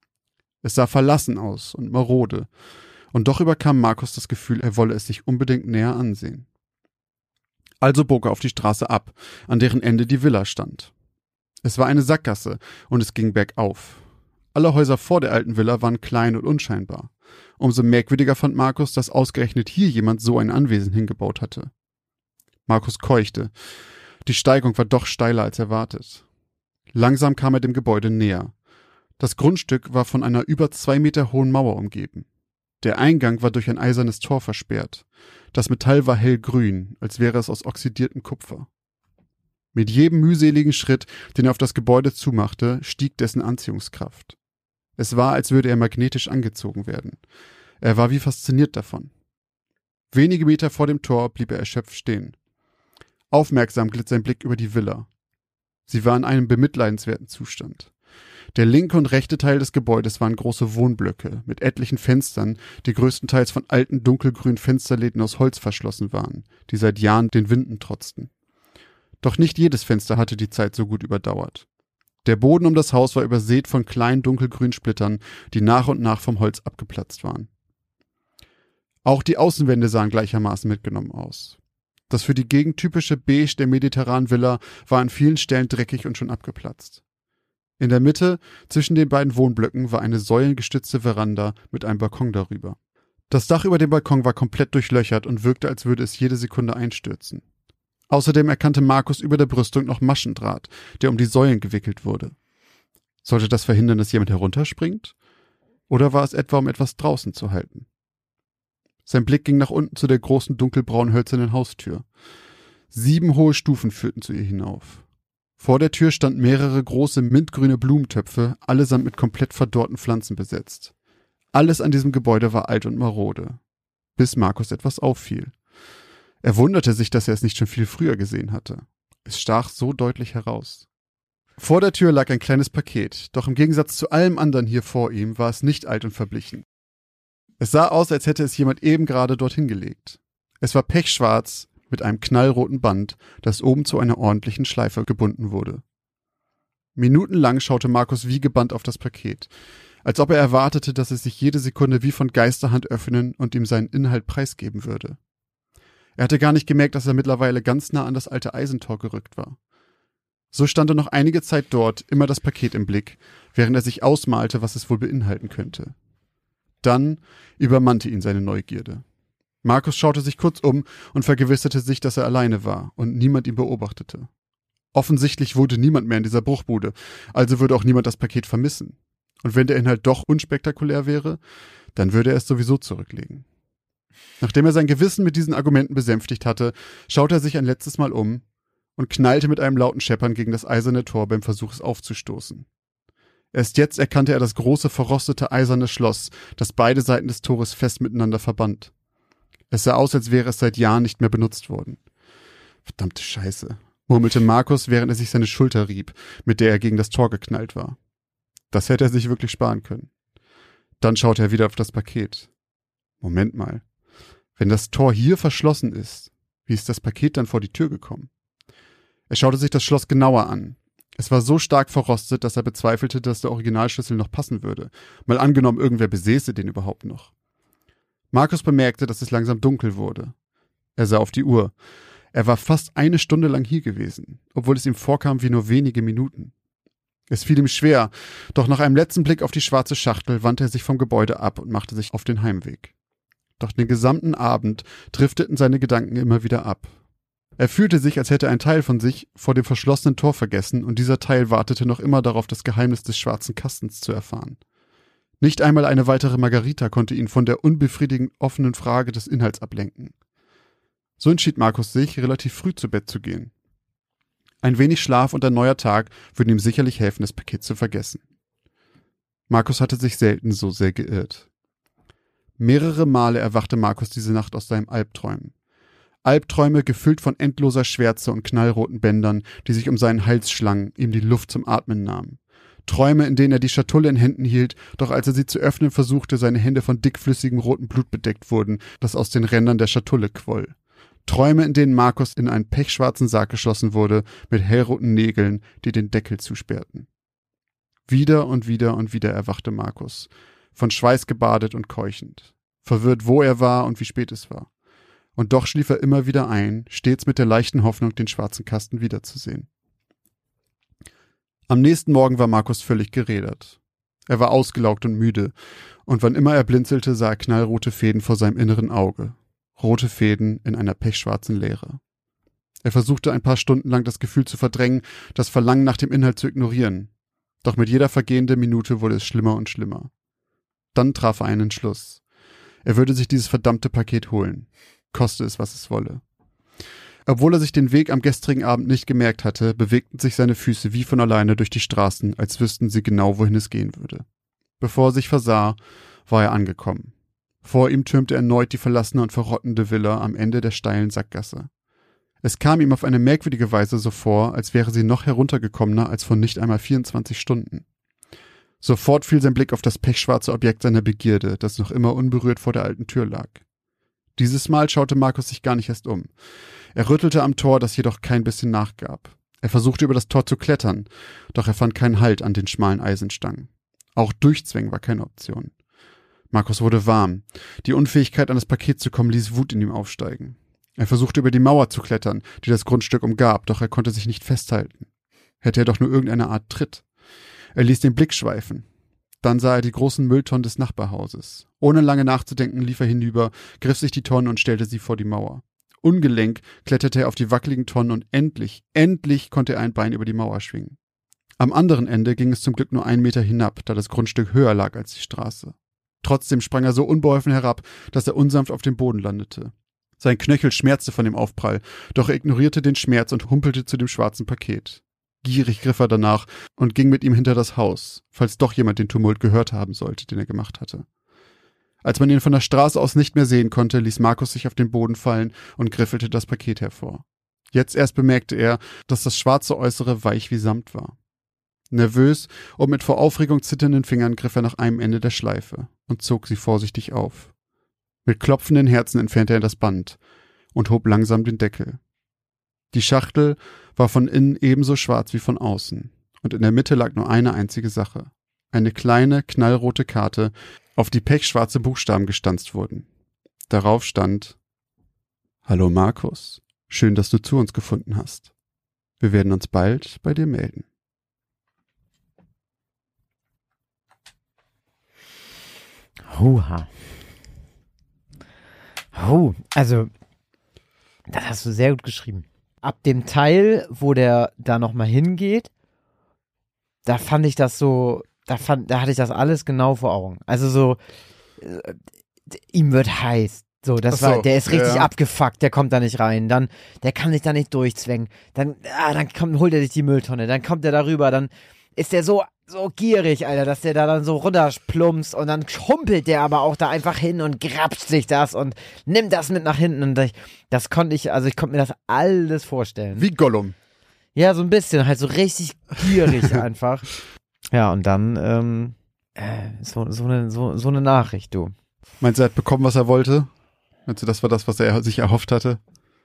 Es sah verlassen aus und marode, und doch überkam Markus das Gefühl, er wolle es sich unbedingt näher ansehen. Also bog er auf die Straße ab, an deren Ende die Villa stand. Es war eine Sackgasse und es ging bergauf. Alle Häuser vor der alten Villa waren klein und unscheinbar. Umso merkwürdiger fand Markus, dass ausgerechnet hier jemand so ein Anwesen hingebaut hatte. Markus keuchte. Die Steigung war doch steiler als erwartet. Langsam kam er dem Gebäude näher. Das Grundstück war von einer über zwei Meter hohen Mauer umgeben. Der Eingang war durch ein eisernes Tor versperrt. Das Metall war hellgrün, als wäre es aus oxidiertem Kupfer. Mit jedem mühseligen Schritt, den er auf das Gebäude zumachte, stieg dessen Anziehungskraft. Es war, als würde er magnetisch angezogen werden. Er war wie fasziniert davon. Wenige Meter vor dem Tor blieb er erschöpft stehen. Aufmerksam glitt sein Blick über die Villa. Sie war in einem bemitleidenswerten Zustand. Der linke und rechte Teil des Gebäudes waren große Wohnblöcke mit etlichen Fenstern, die größtenteils von alten dunkelgrünen Fensterläden aus Holz verschlossen waren, die seit Jahren den Winden trotzten. Doch nicht jedes Fenster hatte die Zeit so gut überdauert. Der Boden um das Haus war übersät von kleinen dunkelgrünen Splittern, die nach und nach vom Holz abgeplatzt waren. Auch die Außenwände sahen gleichermaßen mitgenommen aus. Das für die Gegend typische Beige der mediterranen Villa war an vielen Stellen dreckig und schon abgeplatzt. In der Mitte, zwischen den beiden Wohnblöcken, war eine säulengestützte Veranda mit einem Balkon darüber. Das Dach über dem Balkon war komplett durchlöchert und wirkte, als würde es jede Sekunde einstürzen. Außerdem erkannte Markus über der Brüstung noch Maschendraht, der um die Säulen gewickelt wurde. Sollte das verhindern, dass jemand herunterspringt? Oder war es etwa, um etwas draußen zu halten? Sein Blick ging nach unten zu der großen dunkelbraunen hölzernen Haustür. Sieben hohe Stufen führten zu ihr hinauf. Vor der Tür standen mehrere große mintgrüne Blumentöpfe, allesamt mit komplett verdorrten Pflanzen besetzt. Alles an diesem Gebäude war alt und marode. Bis Markus etwas auffiel. Er wunderte sich, dass er es nicht schon viel früher gesehen hatte. Es stach so deutlich heraus. Vor der Tür lag ein kleines Paket, doch im Gegensatz zu allem anderen hier vor ihm war es nicht alt und verblichen. Es sah aus, als hätte es jemand eben gerade dorthin gelegt. Es war pechschwarz mit einem knallroten Band, das oben zu einer ordentlichen Schleife gebunden wurde. Minutenlang schaute Markus wie gebannt auf das Paket, als ob er erwartete, dass es sich jede Sekunde wie von Geisterhand öffnen und ihm seinen Inhalt preisgeben würde. Er hatte gar nicht gemerkt, dass er mittlerweile ganz nah an das alte Eisentor gerückt war. So stand er noch einige Zeit dort, immer das Paket im Blick, während er sich ausmalte, was es wohl beinhalten könnte. Dann übermannte ihn seine Neugierde. Markus schaute sich kurz um und vergewisserte sich, dass er alleine war und niemand ihn beobachtete. Offensichtlich wohnte niemand mehr in dieser Bruchbude, also würde auch niemand das Paket vermissen. Und wenn der Inhalt doch unspektakulär wäre, dann würde er es sowieso zurücklegen. Nachdem er sein Gewissen mit diesen Argumenten besänftigt hatte, schaute er sich ein letztes Mal um und knallte mit einem lauten Scheppern gegen das eiserne Tor beim Versuch, es aufzustoßen. Erst jetzt erkannte er das große, verrostete eiserne Schloss, das beide Seiten des Tores fest miteinander verband. Es sah aus, als wäre es seit Jahren nicht mehr benutzt worden. Verdammte Scheiße, murmelte Markus, während er sich seine Schulter rieb, mit der er gegen das Tor geknallt war. Das hätte er sich wirklich sparen können. Dann schaute er wieder auf das Paket. Moment mal. Wenn das Tor hier verschlossen ist, wie ist das Paket dann vor die Tür gekommen? Er schaute sich das Schloss genauer an. Es war so stark verrostet, dass er bezweifelte, dass der Originalschlüssel noch passen würde. Mal angenommen, irgendwer besäße den überhaupt noch. Markus bemerkte, dass es langsam dunkel wurde. Er sah auf die Uhr. Er war fast eine Stunde lang hier gewesen, obwohl es ihm vorkam wie nur wenige Minuten. Es fiel ihm schwer, doch nach einem letzten Blick auf die schwarze Schachtel wandte er sich vom Gebäude ab und machte sich auf den Heimweg. Doch den gesamten Abend drifteten seine Gedanken immer wieder ab. Er fühlte sich, als hätte ein Teil von sich vor dem verschlossenen Tor vergessen und dieser Teil wartete noch immer darauf, das Geheimnis des schwarzen Kastens zu erfahren. Nicht einmal eine weitere Margarita konnte ihn von der unbefriedigend offenen Frage des Inhalts ablenken. So entschied Markus sich, relativ früh zu Bett zu gehen. Ein wenig Schlaf und ein neuer Tag würden ihm sicherlich helfen, das Paket zu vergessen. Markus hatte sich selten so sehr geirrt. Mehrere Male erwachte Markus diese Nacht aus seinem Albträumen. Albträume gefüllt von endloser Schwärze und knallroten Bändern, die sich um seinen Hals schlangen, ihm die Luft zum Atmen nahmen. Träume, in denen er die Schatulle in Händen hielt, doch als er sie zu öffnen versuchte, seine Hände von dickflüssigem rotem Blut bedeckt wurden, das aus den Rändern der Schatulle quoll. Träume, in denen Markus in einen pechschwarzen Sarg geschlossen wurde, mit hellroten Nägeln, die den Deckel zusperrten. Wieder und wieder und wieder erwachte Markus, von Schweiß gebadet und keuchend, verwirrt, wo er war und wie spät es war. Und doch schlief er immer wieder ein, stets mit der leichten Hoffnung, den schwarzen Kasten wiederzusehen. Am nächsten Morgen war Markus völlig gerädert. Er war ausgelaugt und müde, und wann immer er blinzelte, sah er knallrote Fäden vor seinem inneren Auge. Rote Fäden in einer pechschwarzen Leere. Er versuchte ein paar Stunden lang das Gefühl zu verdrängen, das Verlangen nach dem Inhalt zu ignorieren. Doch mit jeder vergehenden Minute wurde es schlimmer und schlimmer. Dann traf er einen Entschluss. Er würde sich dieses verdammte Paket holen. Koste es, was es wolle. Obwohl er sich den Weg am gestrigen Abend nicht gemerkt hatte, bewegten sich seine Füße wie von alleine durch die Straßen, als wüssten sie genau, wohin es gehen würde. Bevor er sich versah, war er angekommen. Vor ihm türmte erneut die verlassene und verrottende Villa am Ende der steilen Sackgasse. Es kam ihm auf eine merkwürdige Weise so vor, als wäre sie noch heruntergekommener als vor nicht einmal vierundzwanzig Stunden. Sofort fiel sein Blick auf das pechschwarze Objekt seiner Begierde, das noch immer unberührt vor der alten Tür lag. Dieses Mal schaute Markus sich gar nicht erst um. Er rüttelte am Tor, das jedoch kein bisschen nachgab. Er versuchte über das Tor zu klettern, doch er fand keinen Halt an den schmalen Eisenstangen. Auch Durchzwängen war keine Option. Markus wurde warm. Die Unfähigkeit, an das Paket zu kommen, ließ Wut in ihm aufsteigen. Er versuchte über die Mauer zu klettern, die das Grundstück umgab, doch er konnte sich nicht festhalten. Hätte er doch nur irgendeine Art Tritt. Er ließ den Blick schweifen. Dann sah er die großen Mülltonnen des Nachbarhauses. Ohne lange nachzudenken lief er hinüber, griff sich die Tonnen und stellte sie vor die Mauer. Ungelenk kletterte er auf die wackeligen Tonnen und endlich, endlich konnte er ein Bein über die Mauer schwingen. Am anderen Ende ging es zum Glück nur einen Meter hinab, da das Grundstück höher lag als die Straße. Trotzdem sprang er so unbeholfen herab, dass er unsanft auf dem Boden landete. Sein Knöchel schmerzte von dem Aufprall, doch er ignorierte den Schmerz und humpelte zu dem schwarzen Paket. Gierig griff er danach und ging mit ihm hinter das Haus, falls doch jemand den Tumult gehört haben sollte, den er gemacht hatte. Als man ihn von der Straße aus nicht mehr sehen konnte, ließ Markus sich auf den Boden fallen und griffelte das Paket hervor. Jetzt erst bemerkte er, dass das schwarze Äußere weich wie Samt war. Nervös und mit vor Aufregung zitternden Fingern griff er nach einem Ende der Schleife und zog sie vorsichtig auf. Mit klopfenden Herzen entfernte er das Band und hob langsam den Deckel. Die Schachtel war von innen ebenso schwarz wie von außen, und in der Mitte lag nur eine einzige Sache. Eine kleine, knallrote Karte, auf die pechschwarze Buchstaben gestanzt wurden. Darauf stand: Hallo Markus, schön, dass du zu uns gefunden hast. Wir werden uns bald bei dir melden. Huha. Oh, also, das hast du sehr gut geschrieben. Ab dem Teil, wo der da nochmal hingeht, da fand ich das so, da fand, da hatte ich das alles genau vor Augen. Also so, äh, ihm wird heiß. So, das Ach so, war, der ist richtig ja. abgefuckt, der kommt da nicht rein, dann, der kann sich da nicht durchzwängen, dann, ah, dann kommt, holt er sich die Mülltonne, dann kommt er darüber, dann ist der so, so gierig, Alter, dass der da dann so runterplumpst und dann humpelt der aber auch da einfach hin und grapscht sich das und nimmt das mit nach hinten und das, das konnte ich, also ich konnte mir das alles vorstellen. Wie Gollum. Ja, so ein bisschen, halt so richtig gierig einfach. Ja, und dann, ähm, äh, so, so eine, so, so eine Nachricht, du. Meinst du, er hat bekommen, was er wollte? Meinst du, das war das, was er sich erhofft hatte?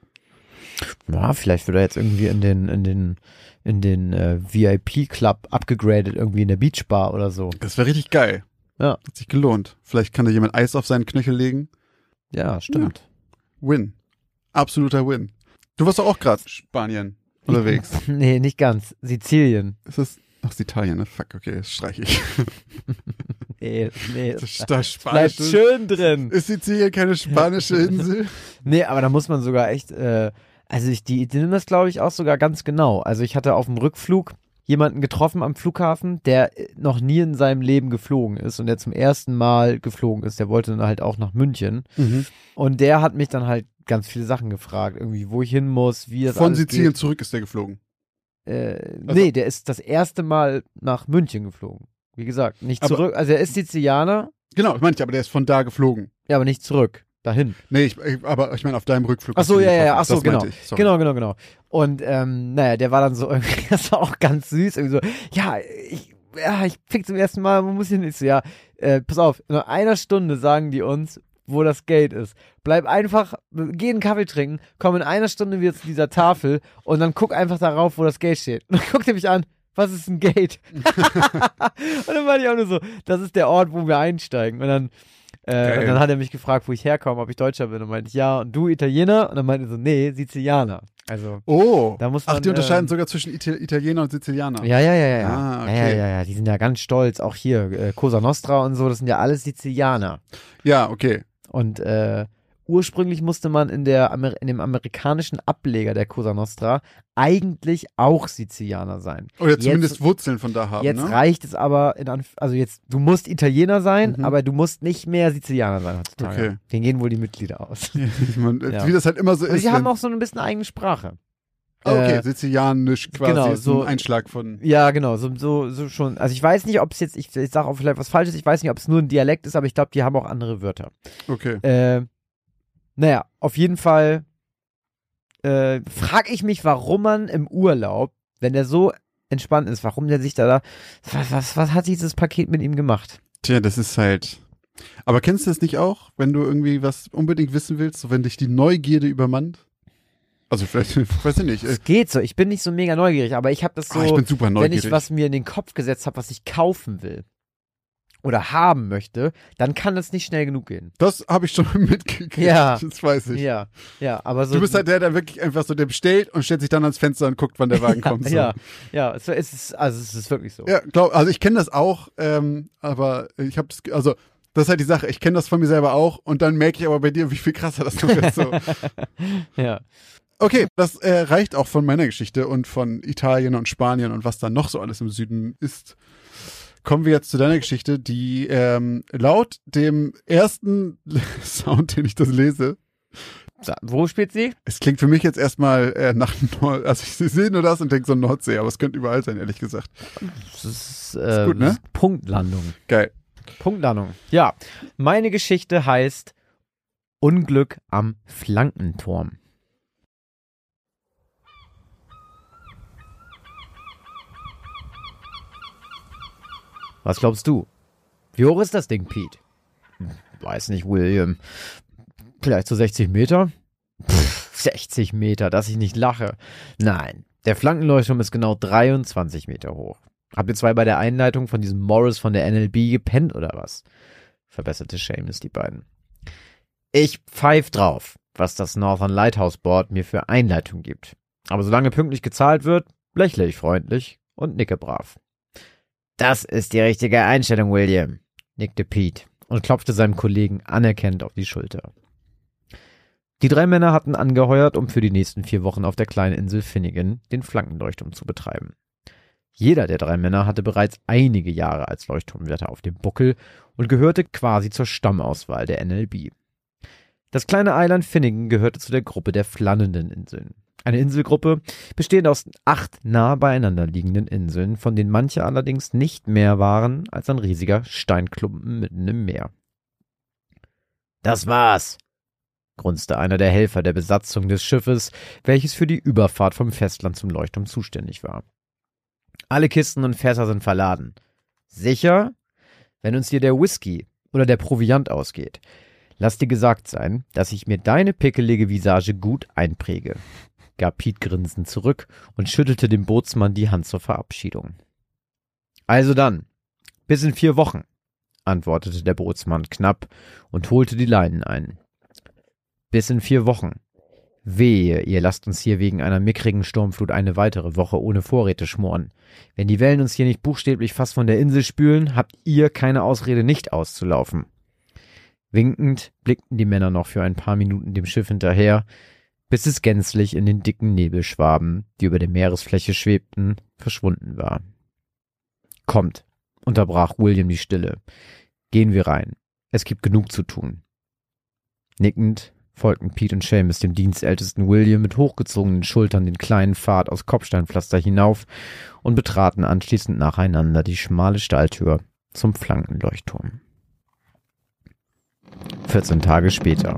Ja, vielleicht wird er jetzt irgendwie in den, in den, in den äh, V I P-Club abgegradet, irgendwie in der Beachbar oder so. Das wäre richtig geil. Ja. Hat sich gelohnt. Vielleicht kann da jemand Eis auf seinen Knöchel legen. Ja, stimmt. Ja. Win. Absoluter Win. Du warst doch auch gerade in Spanien unterwegs. Nee, nicht ganz. Sizilien. Ist das, ach, Italien, ne? Fuck, okay, das streiche ich. Nee, nee. Das, Das, das bleibt Spanische. schön drin. Ist Sizilien keine spanische Insel? Nee, aber da muss man sogar echt, äh, also ich, die, die nehmen das, glaube ich, auch sogar ganz genau. Also ich hatte auf dem Rückflug jemanden getroffen am Flughafen, der noch nie in seinem Leben geflogen ist und der zum ersten Mal geflogen ist. Der wollte dann halt auch nach München. Mhm. Und der hat mich dann halt ganz viele Sachen gefragt, irgendwie, wo ich hin muss, wie das Von alles Sizilien geht. zurück ist der geflogen. Äh, Also- nee, der ist das erste Mal nach München geflogen. Wie gesagt, nicht Aber- zurück. Also er ist Sizilianer, Genau, ich meine, aber der ist von da geflogen. ja, aber nicht zurück. Dahin. Nee, ich, ich, aber ich meine, auf deinem Rückflug. Ach so, hast du ihn ja, ja, getroffen. ach so, Das genau. meinte ich. Sorry. Genau, genau, genau. Und ähm, naja, der war dann so irgendwie, das war auch ganz süß, irgendwie so, ja, ich, ja, ich fick zum ersten Mal, wo muss ich hin? Ich so, ja, äh, pass auf, in einer Stunde sagen die uns, wo das Gate ist. Bleib einfach, geh einen Kaffee trinken, komm in einer Stunde wieder zu dieser Tafel und dann guck einfach darauf, wo das Gate steht. Und dann guckt er mich an, was ist ein Gate? Und dann war ich auch nur so, das ist der Ort, wo wir einsteigen. Und dann Äh, und dann hat er mich gefragt, wo ich herkomme, ob ich Deutscher bin. Und meinte ich, ja. Und du Italiener? Und dann meinte er so, nee, Sizilianer. Also, Oh, da muss man, ach, die unterscheiden ähm, sogar zwischen Ita- Italiener und Sizilianer. ja, ja, ja, ja. Ah, okay. ja, ja, ja, ja. Die sind ja ganz stolz. Auch hier, äh, Cosa Nostra und so, das sind ja alles Sizilianer. Ja, okay. Und, äh, ursprünglich musste man in, der Amer- in dem amerikanischen Ableger der Cosa Nostra eigentlich auch Sizilianer sein. Oder zumindest jetzt, Wurzeln von da haben, Jetzt ne? reicht es aber, in Anf- also jetzt, du musst Italiener sein, Mhm. aber du musst nicht mehr Sizilianer sein heutzutage. Okay. Denen gehen wohl die Mitglieder aus. Man, Ja. Wie das halt immer so Und ist. sie haben wenn- auch so ein bisschen eigene Sprache. Ah, okay, äh, sizilianisch quasi genau, ist so- ein Einschlag von. Ja, genau, so, so, so schon. Also ich weiß nicht, ob es jetzt, ich, ich sage auch vielleicht was Falsches, ich weiß nicht, ob es nur ein Dialekt ist, aber ich glaube, die haben auch andere Wörter. Okay. Äh, naja, auf jeden Fall äh, frage ich mich, warum man im Urlaub, wenn der so entspannt ist, warum der sich da da, was, was, was hat dieses Paket mit ihm gemacht? Tja, das ist halt. Aber kennst du das nicht auch, wenn du irgendwie was unbedingt wissen willst, so wenn dich die Neugierde übermannt? Also vielleicht, weiß ich nicht. Es geht so, ich bin nicht so mega neugierig, aber ich habe das so, Ah, ich bin super wenn neugierig. ich was mir in den Kopf gesetzt habe, was ich kaufen will oder haben möchte, dann kann das nicht schnell genug gehen. Das habe ich schon mitgekriegt. Ja. Das weiß ich. Ja, ja, aber so. Du bist halt der, der wirklich einfach so, der bestellt und stellt sich dann ans Fenster und guckt, wann der Wagen ja, kommt. So. Ja, ja, es ist, also es ist wirklich so. Ja, glaub, also ich kenne das auch, ähm, aber ich habe das, also das ist halt die Sache, ich kenne das von mir selber auch und dann merke ich aber bei dir, wie viel krasser das noch ist. So. Ja. Okay, das äh, reicht auch von meiner Geschichte und von Italien und Spanien und was da noch so alles im Süden ist. Kommen wir jetzt zu deiner Geschichte, die ähm, laut dem ersten Sound, den ich das lese, So, wo spielt sie? es klingt für mich jetzt erstmal äh, nach Nord, also ich sehe nur das und denke so Nordsee, aber es könnte überall sein, ehrlich gesagt. Das ist, äh, Ist gut, ne? das ist Punktlandung. Geil. Punktlandung. Ja, meine Geschichte heißt Unglück am Flankenturm. Was glaubst du? Wie hoch ist das Ding, Pete? Weiß nicht, William. Vielleicht so sechzig Meter? Pff, sechzig Meter, dass ich nicht lache. Nein, der Flankenleuchtturm ist genau dreiundzwanzig Meter hoch. Habt ihr zwei bei der Einleitung von diesem Morris von der N L B gepennt oder was? Verbesserte Seamus die beiden. Ich pfeif drauf, was das Northern Lighthouse Board mir für Einleitung gibt. Aber solange pünktlich gezahlt wird, lächle ich freundlich und nicke brav. Das ist die richtige Einstellung, William, nickte Pete und klopfte seinem Kollegen anerkennend auf die Schulter. Die drei Männer hatten angeheuert, um für die nächsten vier Wochen auf der kleinen Insel Finnegan den Flankenleuchtturm zu betreiben. Jeder der drei Männer hatte bereits einige Jahre als Leuchtturmwärter auf dem Buckel und gehörte quasi zur Stammauswahl der N L B. Das kleine Eiland Finnegan gehörte zu der Gruppe der Flannenden Inseln. Eine Inselgruppe, bestehend aus acht nah beieinander liegenden Inseln, von denen manche allerdings nicht mehr waren als ein riesiger Steinklumpen mitten im Meer. Das war's, grunzte einer der Helfer der Besatzung des Schiffes, welches für die Überfahrt vom Festland zum Leuchtturm zuständig war. Alle Kisten und Fässer sind verladen. Sicher? Wenn uns hier der Whisky oder der Proviant ausgeht, lass dir gesagt sein, dass ich mir deine pickelige Visage gut einpräge, gab Pete grinsend zurück und schüttelte dem Bootsmann die Hand zur Verabschiedung. Also dann, bis in vier Wochen, antwortete der Bootsmann knapp und holte die Leinen ein. Bis in vier Wochen. Wehe, ihr lasst uns hier wegen einer mickrigen Sturmflut eine weitere Woche ohne Vorräte schmoren. Wenn die Wellen uns hier nicht buchstäblich fast von der Insel spülen, habt ihr keine Ausrede, nicht auszulaufen. Winkend blickten die Männer noch für ein paar Minuten dem Schiff hinterher, bis es gänzlich in den dicken Nebelschwaben, die über der Meeresfläche schwebten, verschwunden war. Kommt, unterbrach William die Stille. Gehen wir rein. Es gibt genug zu tun. Nickend folgten Pete und Seamus dem dienstältesten William mit hochgezogenen Schultern den kleinen Pfad aus Kopfsteinpflaster hinauf und betraten anschließend nacheinander die schmale Stalltür zum Flankenleuchtturm. vierzehn Tage später.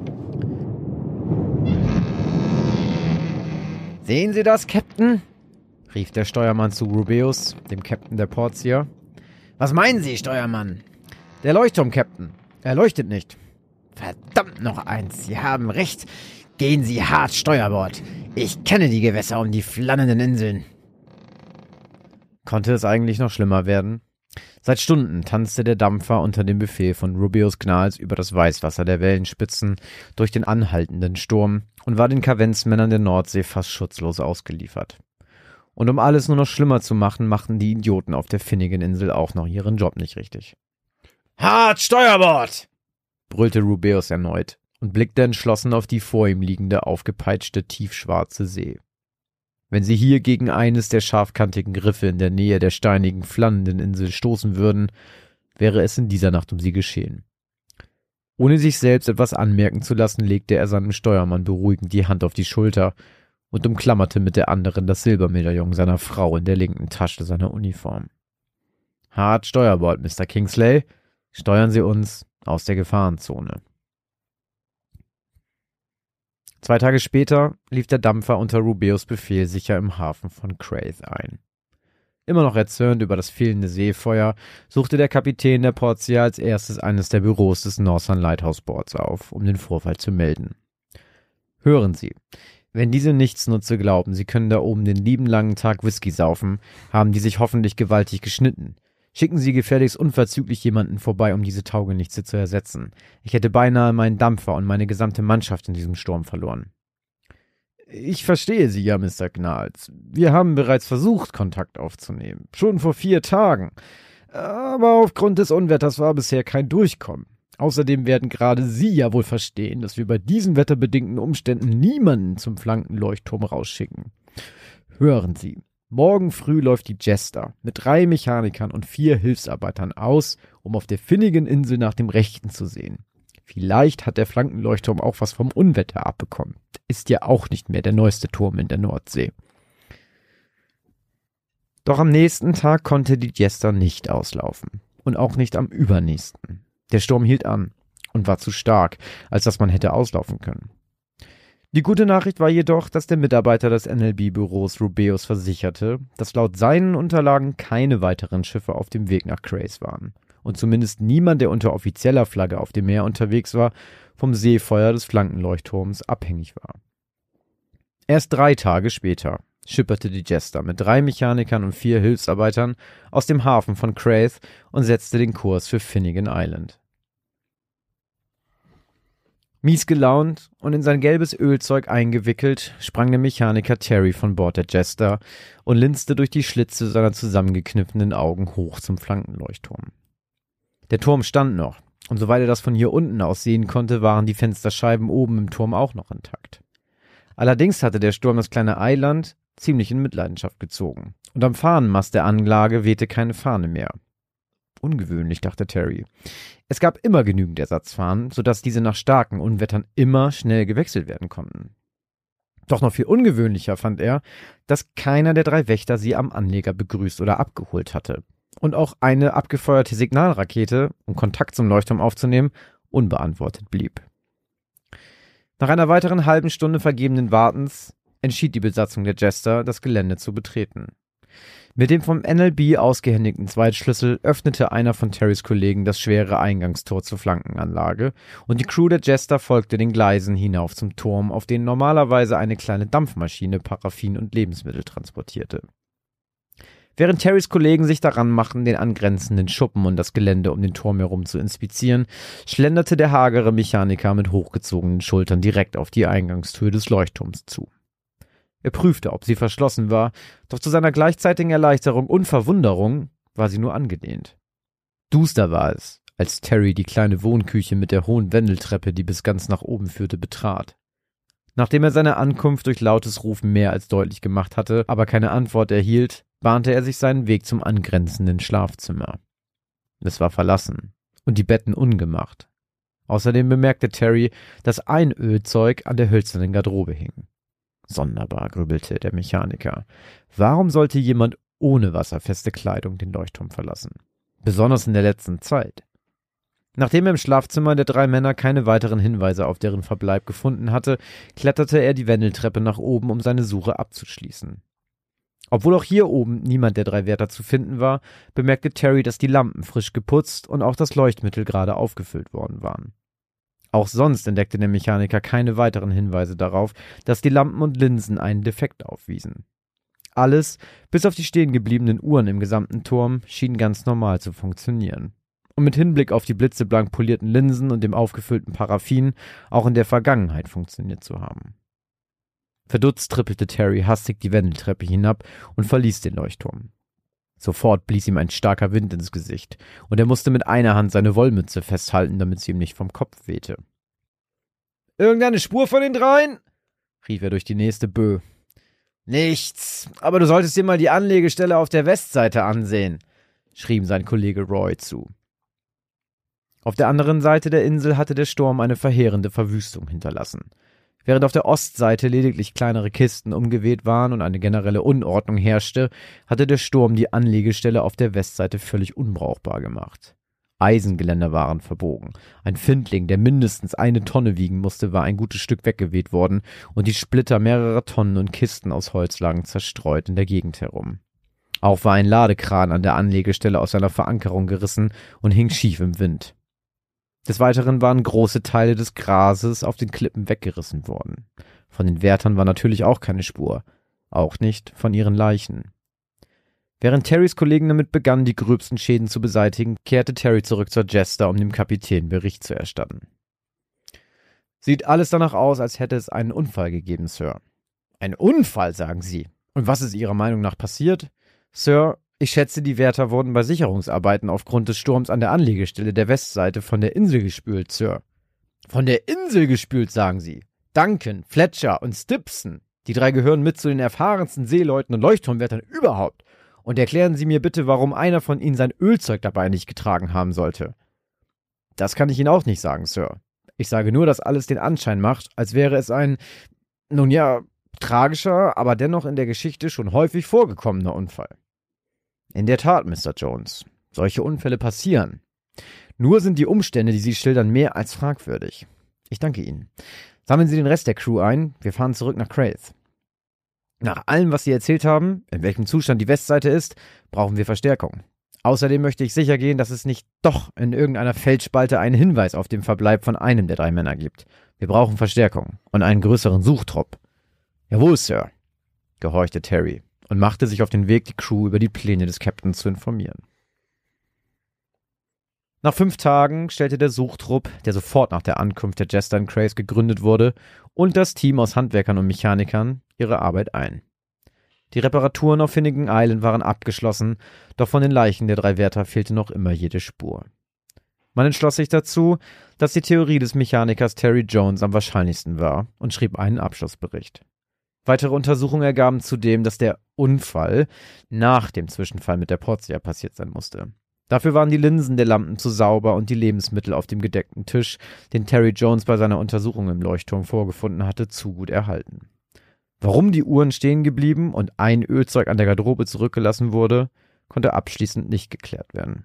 Sehen Sie das, Captain? Rief der Steuermann zu Rubeus, dem Captain der Portier. Was meinen Sie, Steuermann? Der Leuchtturm, Captain. Er leuchtet nicht. Verdammt noch eins, Sie haben recht. Gehen Sie hart Steuerbord. Ich kenne die Gewässer um die flannenden Inseln. Konnte es eigentlich noch schlimmer werden? Seit Stunden tanzte der Dampfer unter dem Befehl von Rubeus Gnals über das Weißwasser der Wellenspitzen durch den anhaltenden Sturm und war den Kavenzmännern der Nordsee fast schutzlos ausgeliefert. Und um alles nur noch schlimmer zu machen, machten die Idioten auf der Finnegan-Insel auch noch ihren Job nicht richtig. Hart Steuerbord! Brüllte Rubeus erneut und blickte entschlossen auf die vor ihm liegende, aufgepeitschte, tiefschwarze See. Wenn sie hier gegen eines der scharfkantigen Riffe in der Nähe der steinigen, flammenden Insel stoßen würden, wäre es in dieser Nacht um sie geschehen. Ohne sich selbst etwas anmerken zu lassen, legte er seinem Steuermann beruhigend die Hand auf die Schulter und umklammerte mit der anderen das Silbermedaillon seiner Frau in der linken Tasche seiner Uniform. »Hart Steuerbord, Mister Kingsley. Steuern Sie uns aus der Gefahrenzone.« Zwei Tage später lief der Dampfer unter Rubeus Befehl sicher im Hafen von Craith ein. Immer noch erzürnt über das fehlende Seefeuer, suchte der Kapitän der Portia als erstes eines der Büros des Northern Lighthouse Boards auf, um den Vorfall zu melden. »Hören Sie, wenn diese Nichtsnutze glauben, sie können da oben den lieben langen Tag Whisky saufen, haben die sich hoffentlich gewaltig geschnitten. Schicken Sie gefälligst unverzüglich jemanden vorbei, um diese Taugenichtse zu ersetzen. Ich hätte beinahe meinen Dampfer und meine gesamte Mannschaft in diesem Sturm verloren.« »Ich verstehe Sie ja, Mister Gnals. Wir haben bereits versucht, Kontakt aufzunehmen. Schon vor vier Tagen. Aber aufgrund des Unwetters war bisher kein Durchkommen. Außerdem werden gerade Sie ja wohl verstehen, dass wir bei diesen wetterbedingten Umständen niemanden zum Flankenleuchtturm rausschicken. Hören Sie, morgen früh läuft die Jester mit drei Mechanikern und vier Hilfsarbeitern aus, um auf der finnigen Insel nach dem Rechten zu sehen. Vielleicht hat der Flankenleuchtturm auch was vom Unwetter abbekommen. Ist ja auch nicht mehr der neueste Turm in der Nordsee. Doch am nächsten Tag konnte die Jester nicht auslaufen. Und auch nicht am übernächsten. Der Sturm hielt an und war zu stark, als dass man hätte auslaufen können. Die gute Nachricht war jedoch, dass der Mitarbeiter des N L B-Büros Rubeus versicherte, dass laut seinen Unterlagen keine weiteren Schiffe auf dem Weg nach Craith waren. Und zumindest niemand, der unter offizieller Flagge auf dem Meer unterwegs war, vom Seefeuer des Flankenleuchtturms abhängig war. Erst drei Tage später schipperte die Jester mit drei Mechanikern und vier Hilfsarbeitern aus dem Hafen von Craith und setzte den Kurs für Finnegan Island. Mies gelaunt und in sein gelbes Ölzeug eingewickelt, sprang der Mechaniker Terry von Bord der Jester und linste durch die Schlitze seiner zusammengekniffenen Augen hoch zum Flankenleuchtturm. Der Turm stand noch, und soweit er das von hier unten aus sehen konnte, waren die Fensterscheiben oben im Turm auch noch intakt. Allerdings hatte der Sturm das kleine Eiland ziemlich in Mitleidenschaft gezogen, und am Fahnenmast der Anlage wehte keine Fahne mehr. Ungewöhnlich, dachte Terry. Es gab immer genügend Ersatzfahnen, sodass diese nach starken Unwettern immer schnell gewechselt werden konnten. Doch noch viel ungewöhnlicher fand er, dass keiner der drei Wächter sie am Anleger begrüßt oder abgeholt hatte. Und auch eine abgefeuerte Signalrakete, um Kontakt zum Leuchtturm aufzunehmen, unbeantwortet blieb. Nach einer weiteren halben Stunde vergebenen Wartens entschied die Besatzung der Jester, das Gelände zu betreten. Mit dem vom N L B ausgehändigten Zweitschlüssel öffnete einer von Terrys Kollegen das schwere Eingangstor zur Flankenanlage und die Crew der Jester folgte den Gleisen hinauf zum Turm, auf den normalerweise eine kleine Dampfmaschine Paraffin und Lebensmittel transportierte. Während Terrys Kollegen sich daran machten, den angrenzenden Schuppen und das Gelände um den Turm herum zu inspizieren, schlenderte der hagere Mechaniker mit hochgezogenen Schultern direkt auf die Eingangstür des Leuchtturms zu. Er prüfte, ob sie verschlossen war, doch zu seiner gleichzeitigen Erleichterung und Verwunderung war sie nur angelehnt. Duster war es, als Terry die kleine Wohnküche mit der hohen Wendeltreppe, die bis ganz nach oben führte, betrat. Nachdem er seine Ankunft durch lautes Rufen mehr als deutlich gemacht hatte, aber keine Antwort erhielt, bahnte er sich seinen Weg zum angrenzenden Schlafzimmer. Es war verlassen und die Betten ungemacht. Außerdem bemerkte Terry, dass ein Ölzeug an der hölzernen Garderobe hing. Sonderbar, grübelte der Mechaniker. Warum sollte jemand ohne wasserfeste Kleidung den Leuchtturm verlassen? Besonders in der letzten Zeit. Nachdem er im Schlafzimmer der drei Männer keine weiteren Hinweise auf deren Verbleib gefunden hatte, kletterte er die Wendeltreppe nach oben, um seine Suche abzuschließen. Obwohl auch hier oben niemand der drei Wärter zu finden war, bemerkte Terry, dass die Lampen frisch geputzt und auch das Leuchtmittel gerade aufgefüllt worden waren. Auch sonst entdeckte der Mechaniker keine weiteren Hinweise darauf, dass die Lampen und Linsen einen Defekt aufwiesen. Alles, bis auf die stehen gebliebenen Uhren im gesamten Turm, schien ganz normal zu funktionieren. Und mit Hinblick auf die blitzeblank polierten Linsen und dem aufgefüllten Paraffin auch in der Vergangenheit funktioniert zu haben. Verdutzt trippelte Terry hastig die Wendeltreppe hinab und verließ den Leuchtturm. Sofort blies ihm ein starker Wind ins Gesicht, und er musste mit einer Hand seine Wollmütze festhalten, damit sie ihm nicht vom Kopf wehte. Irgendeine Spur von den dreien? Rief er durch die nächste Bö. Nichts, aber du solltest dir mal die Anlegestelle auf der Westseite ansehen, schrie ihm sein Kollege Roy zu. Auf der anderen Seite der Insel hatte der Sturm eine verheerende Verwüstung hinterlassen. Während auf der Ostseite lediglich kleinere Kisten umgeweht waren und eine generelle Unordnung herrschte, hatte der Sturm die Anlegestelle auf der Westseite völlig unbrauchbar gemacht. Eisengeländer waren verbogen. Ein Findling, der mindestens eine Tonne wiegen musste, war ein gutes Stück weggeweht worden und die Splitter mehrerer Tonnen und Kisten aus Holz lagen zerstreut in der Gegend herum. Auch war ein Ladekran an der Anlegestelle aus seiner Verankerung gerissen und hing schief im Wind. Des Weiteren waren große Teile des Grases auf den Klippen weggerissen worden. Von den Wärtern war natürlich auch keine Spur, auch nicht von ihren Leichen. Während Terrys Kollegen damit begannen, die gröbsten Schäden zu beseitigen, kehrte Terry zurück zur Jester, um dem Kapitän Bericht zu erstatten. Sieht alles danach aus, als hätte es einen Unfall gegeben, Sir. Ein Unfall, sagen Sie. Und was ist Ihrer Meinung nach passiert? Sir, ich schätze, die Wärter wurden bei Sicherungsarbeiten aufgrund des Sturms an der Anlegestelle der Westseite von der Insel gespült, Sir. Von der Insel gespült, sagen Sie. Duncan, Fletcher und Stipson. Die drei gehören mit zu den erfahrensten Seeleuten und Leuchtturmwärtern überhaupt. Und erklären Sie mir bitte, warum einer von Ihnen sein Ölzeug dabei nicht getragen haben sollte. Das kann ich Ihnen auch nicht sagen, Sir. Ich sage nur, dass alles den Anschein macht, als wäre es ein, nun ja, tragischer, aber dennoch in der Geschichte schon häufig vorgekommener Unfall. In der Tat, Mister Jones. Solche Unfälle passieren. Nur sind die Umstände, die Sie schildern, mehr als fragwürdig. Ich danke Ihnen. Sammeln Sie den Rest der Crew ein. Wir fahren zurück nach Craith. Nach allem, was Sie erzählt haben, in welchem Zustand die Westseite ist, brauchen wir Verstärkung. Außerdem möchte ich sicher gehen, dass es nicht doch in irgendeiner Felsspalte einen Hinweis auf den Verbleib von einem der drei Männer gibt. Wir brauchen Verstärkung und einen größeren Suchtrupp. Jawohl, Sir, gehorchte Terry und machte sich auf den Weg, die Crew über die Pläne des Captains zu informieren. Nach fünf Tagen stellte der Suchtrupp, der sofort nach der Ankunft der Jester in Craith gegründet wurde, und das Team aus Handwerkern und Mechanikern ihre Arbeit ein. Die Reparaturen auf Finnegan Island waren abgeschlossen, doch von den Leichen der drei Wärter fehlte noch immer jede Spur. Man entschloss sich dazu, dass die Theorie des Mechanikers Terry Jones am wahrscheinlichsten war und schrieb einen Abschlussbericht. Weitere Untersuchungen ergaben zudem, dass der Unfall nach dem Zwischenfall mit der Portia passiert sein musste. Dafür waren die Linsen der Lampen zu sauber und die Lebensmittel auf dem gedeckten Tisch, den Terry Jones bei seiner Untersuchung im Leuchtturm vorgefunden hatte, zu gut erhalten. Warum die Uhren stehen geblieben und ein Ölzeug an der Garderobe zurückgelassen wurde, konnte abschließend nicht geklärt werden.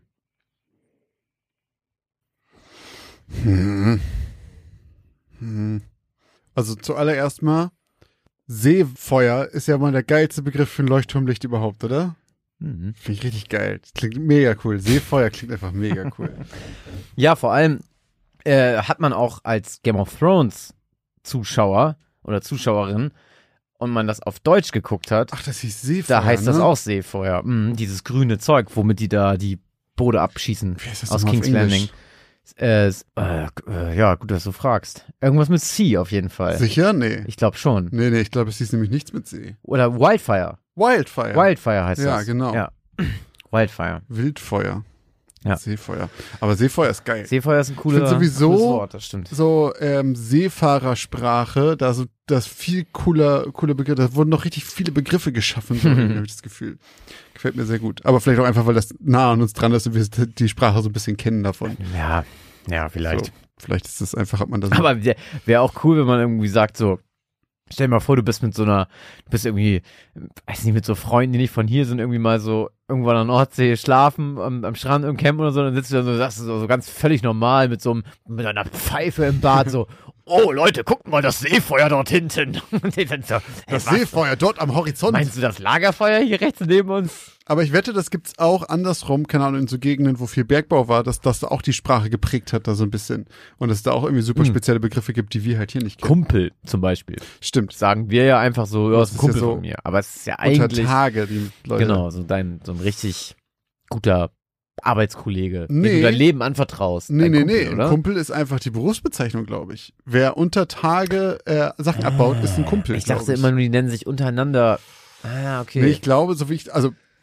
Hm. Hm. Also zuallererst mal, Seefeuer ist ja mal der geilste Begriff für ein Leuchtturmlicht überhaupt, oder? Mhm. Finde ich richtig geil. Das klingt mega cool. Seefeuer klingt einfach mega cool. Ja, vor allem äh, hat man auch als Game of Thrones Zuschauer oder Zuschauerin und man das auf Deutsch geguckt hat, ach, das hieß Seefeuer, da heißt ne? das auch Seefeuer. Mhm, dieses grüne Zeug, womit die da die Boote abschießen Wie heißt das aus nochmal auf King's Landing. Englisch? Äh, äh, äh, ja, gut, dass du fragst. Irgendwas mit Sea auf jeden Fall. Sicher? Nee. Ich glaube schon. Nee, nee, ich glaube, es hieß nämlich nichts mit See. Oder Wildfire. Wildfire. Wildfire heißt Ja, das. genau. Ja, Wildfire. Wildfeuer. Ja. Seefeuer. Aber Seefeuer ist geil. Seefeuer ist ein cooler, Ich find sowieso cooles Wort, das stimmt. So ähm, Seefahrersprache, da so das viel cooler, cooler Begriff, da wurden noch richtig viele Begriffe geschaffen, so habe ich das Gefühl. Gefällt mir sehr gut. Aber vielleicht auch einfach, weil das nah an uns dran ist und wir die Sprache so ein bisschen kennen davon. Ja, ja, vielleicht. So, vielleicht ist das einfach, hat man das. Aber wäre wär auch cool, wenn man irgendwie sagt so, stell dir mal vor, du bist mit so einer, du bist irgendwie, weiß nicht, mit so Freunden, die nicht von hier sind, irgendwie mal so irgendwo an der Nordsee schlafen, am, am Strand im Camp oder so, dann sitzt du da so, sagst du so, so ganz völlig normal mit so einem, mit einer Pfeife im Bad, so, oh Leute, guckt mal das Seefeuer dort hinten. Und die dann so, hey, das was? Seefeuer dort am Horizont. Meinst du das Lagerfeuer hier rechts neben uns? Aber ich wette, das gibt's auch andersrum, keine Ahnung, in so Gegenden, wo viel Bergbau war, dass das auch die Sprache geprägt hat, da so ein bisschen. Und es da auch irgendwie super Hm. spezielle Begriffe gibt, die wir halt hier nicht kennen. Kumpel zum Beispiel. Stimmt. Sagen wir ja einfach so, ja, Das das ist ein ist Kumpel ja so von mir. Aber es ist ja Unter eigentlich, Tage, die Leute. genau, so dein, so ein richtig guter Arbeitskollege, Nee. dem du dein Leben anvertraust. Nee, Dein nee, Kumpel, nee. oder? Ein Kumpel ist einfach die Berufsbezeichnung, glaube ich. Wer unter Tage äh, Sachen abbaut, ist ein Kumpel. Ich glaub dachte immer nur, die nennen sich untereinander. Ah, okay. Nee, ich glaube, so wie ich, also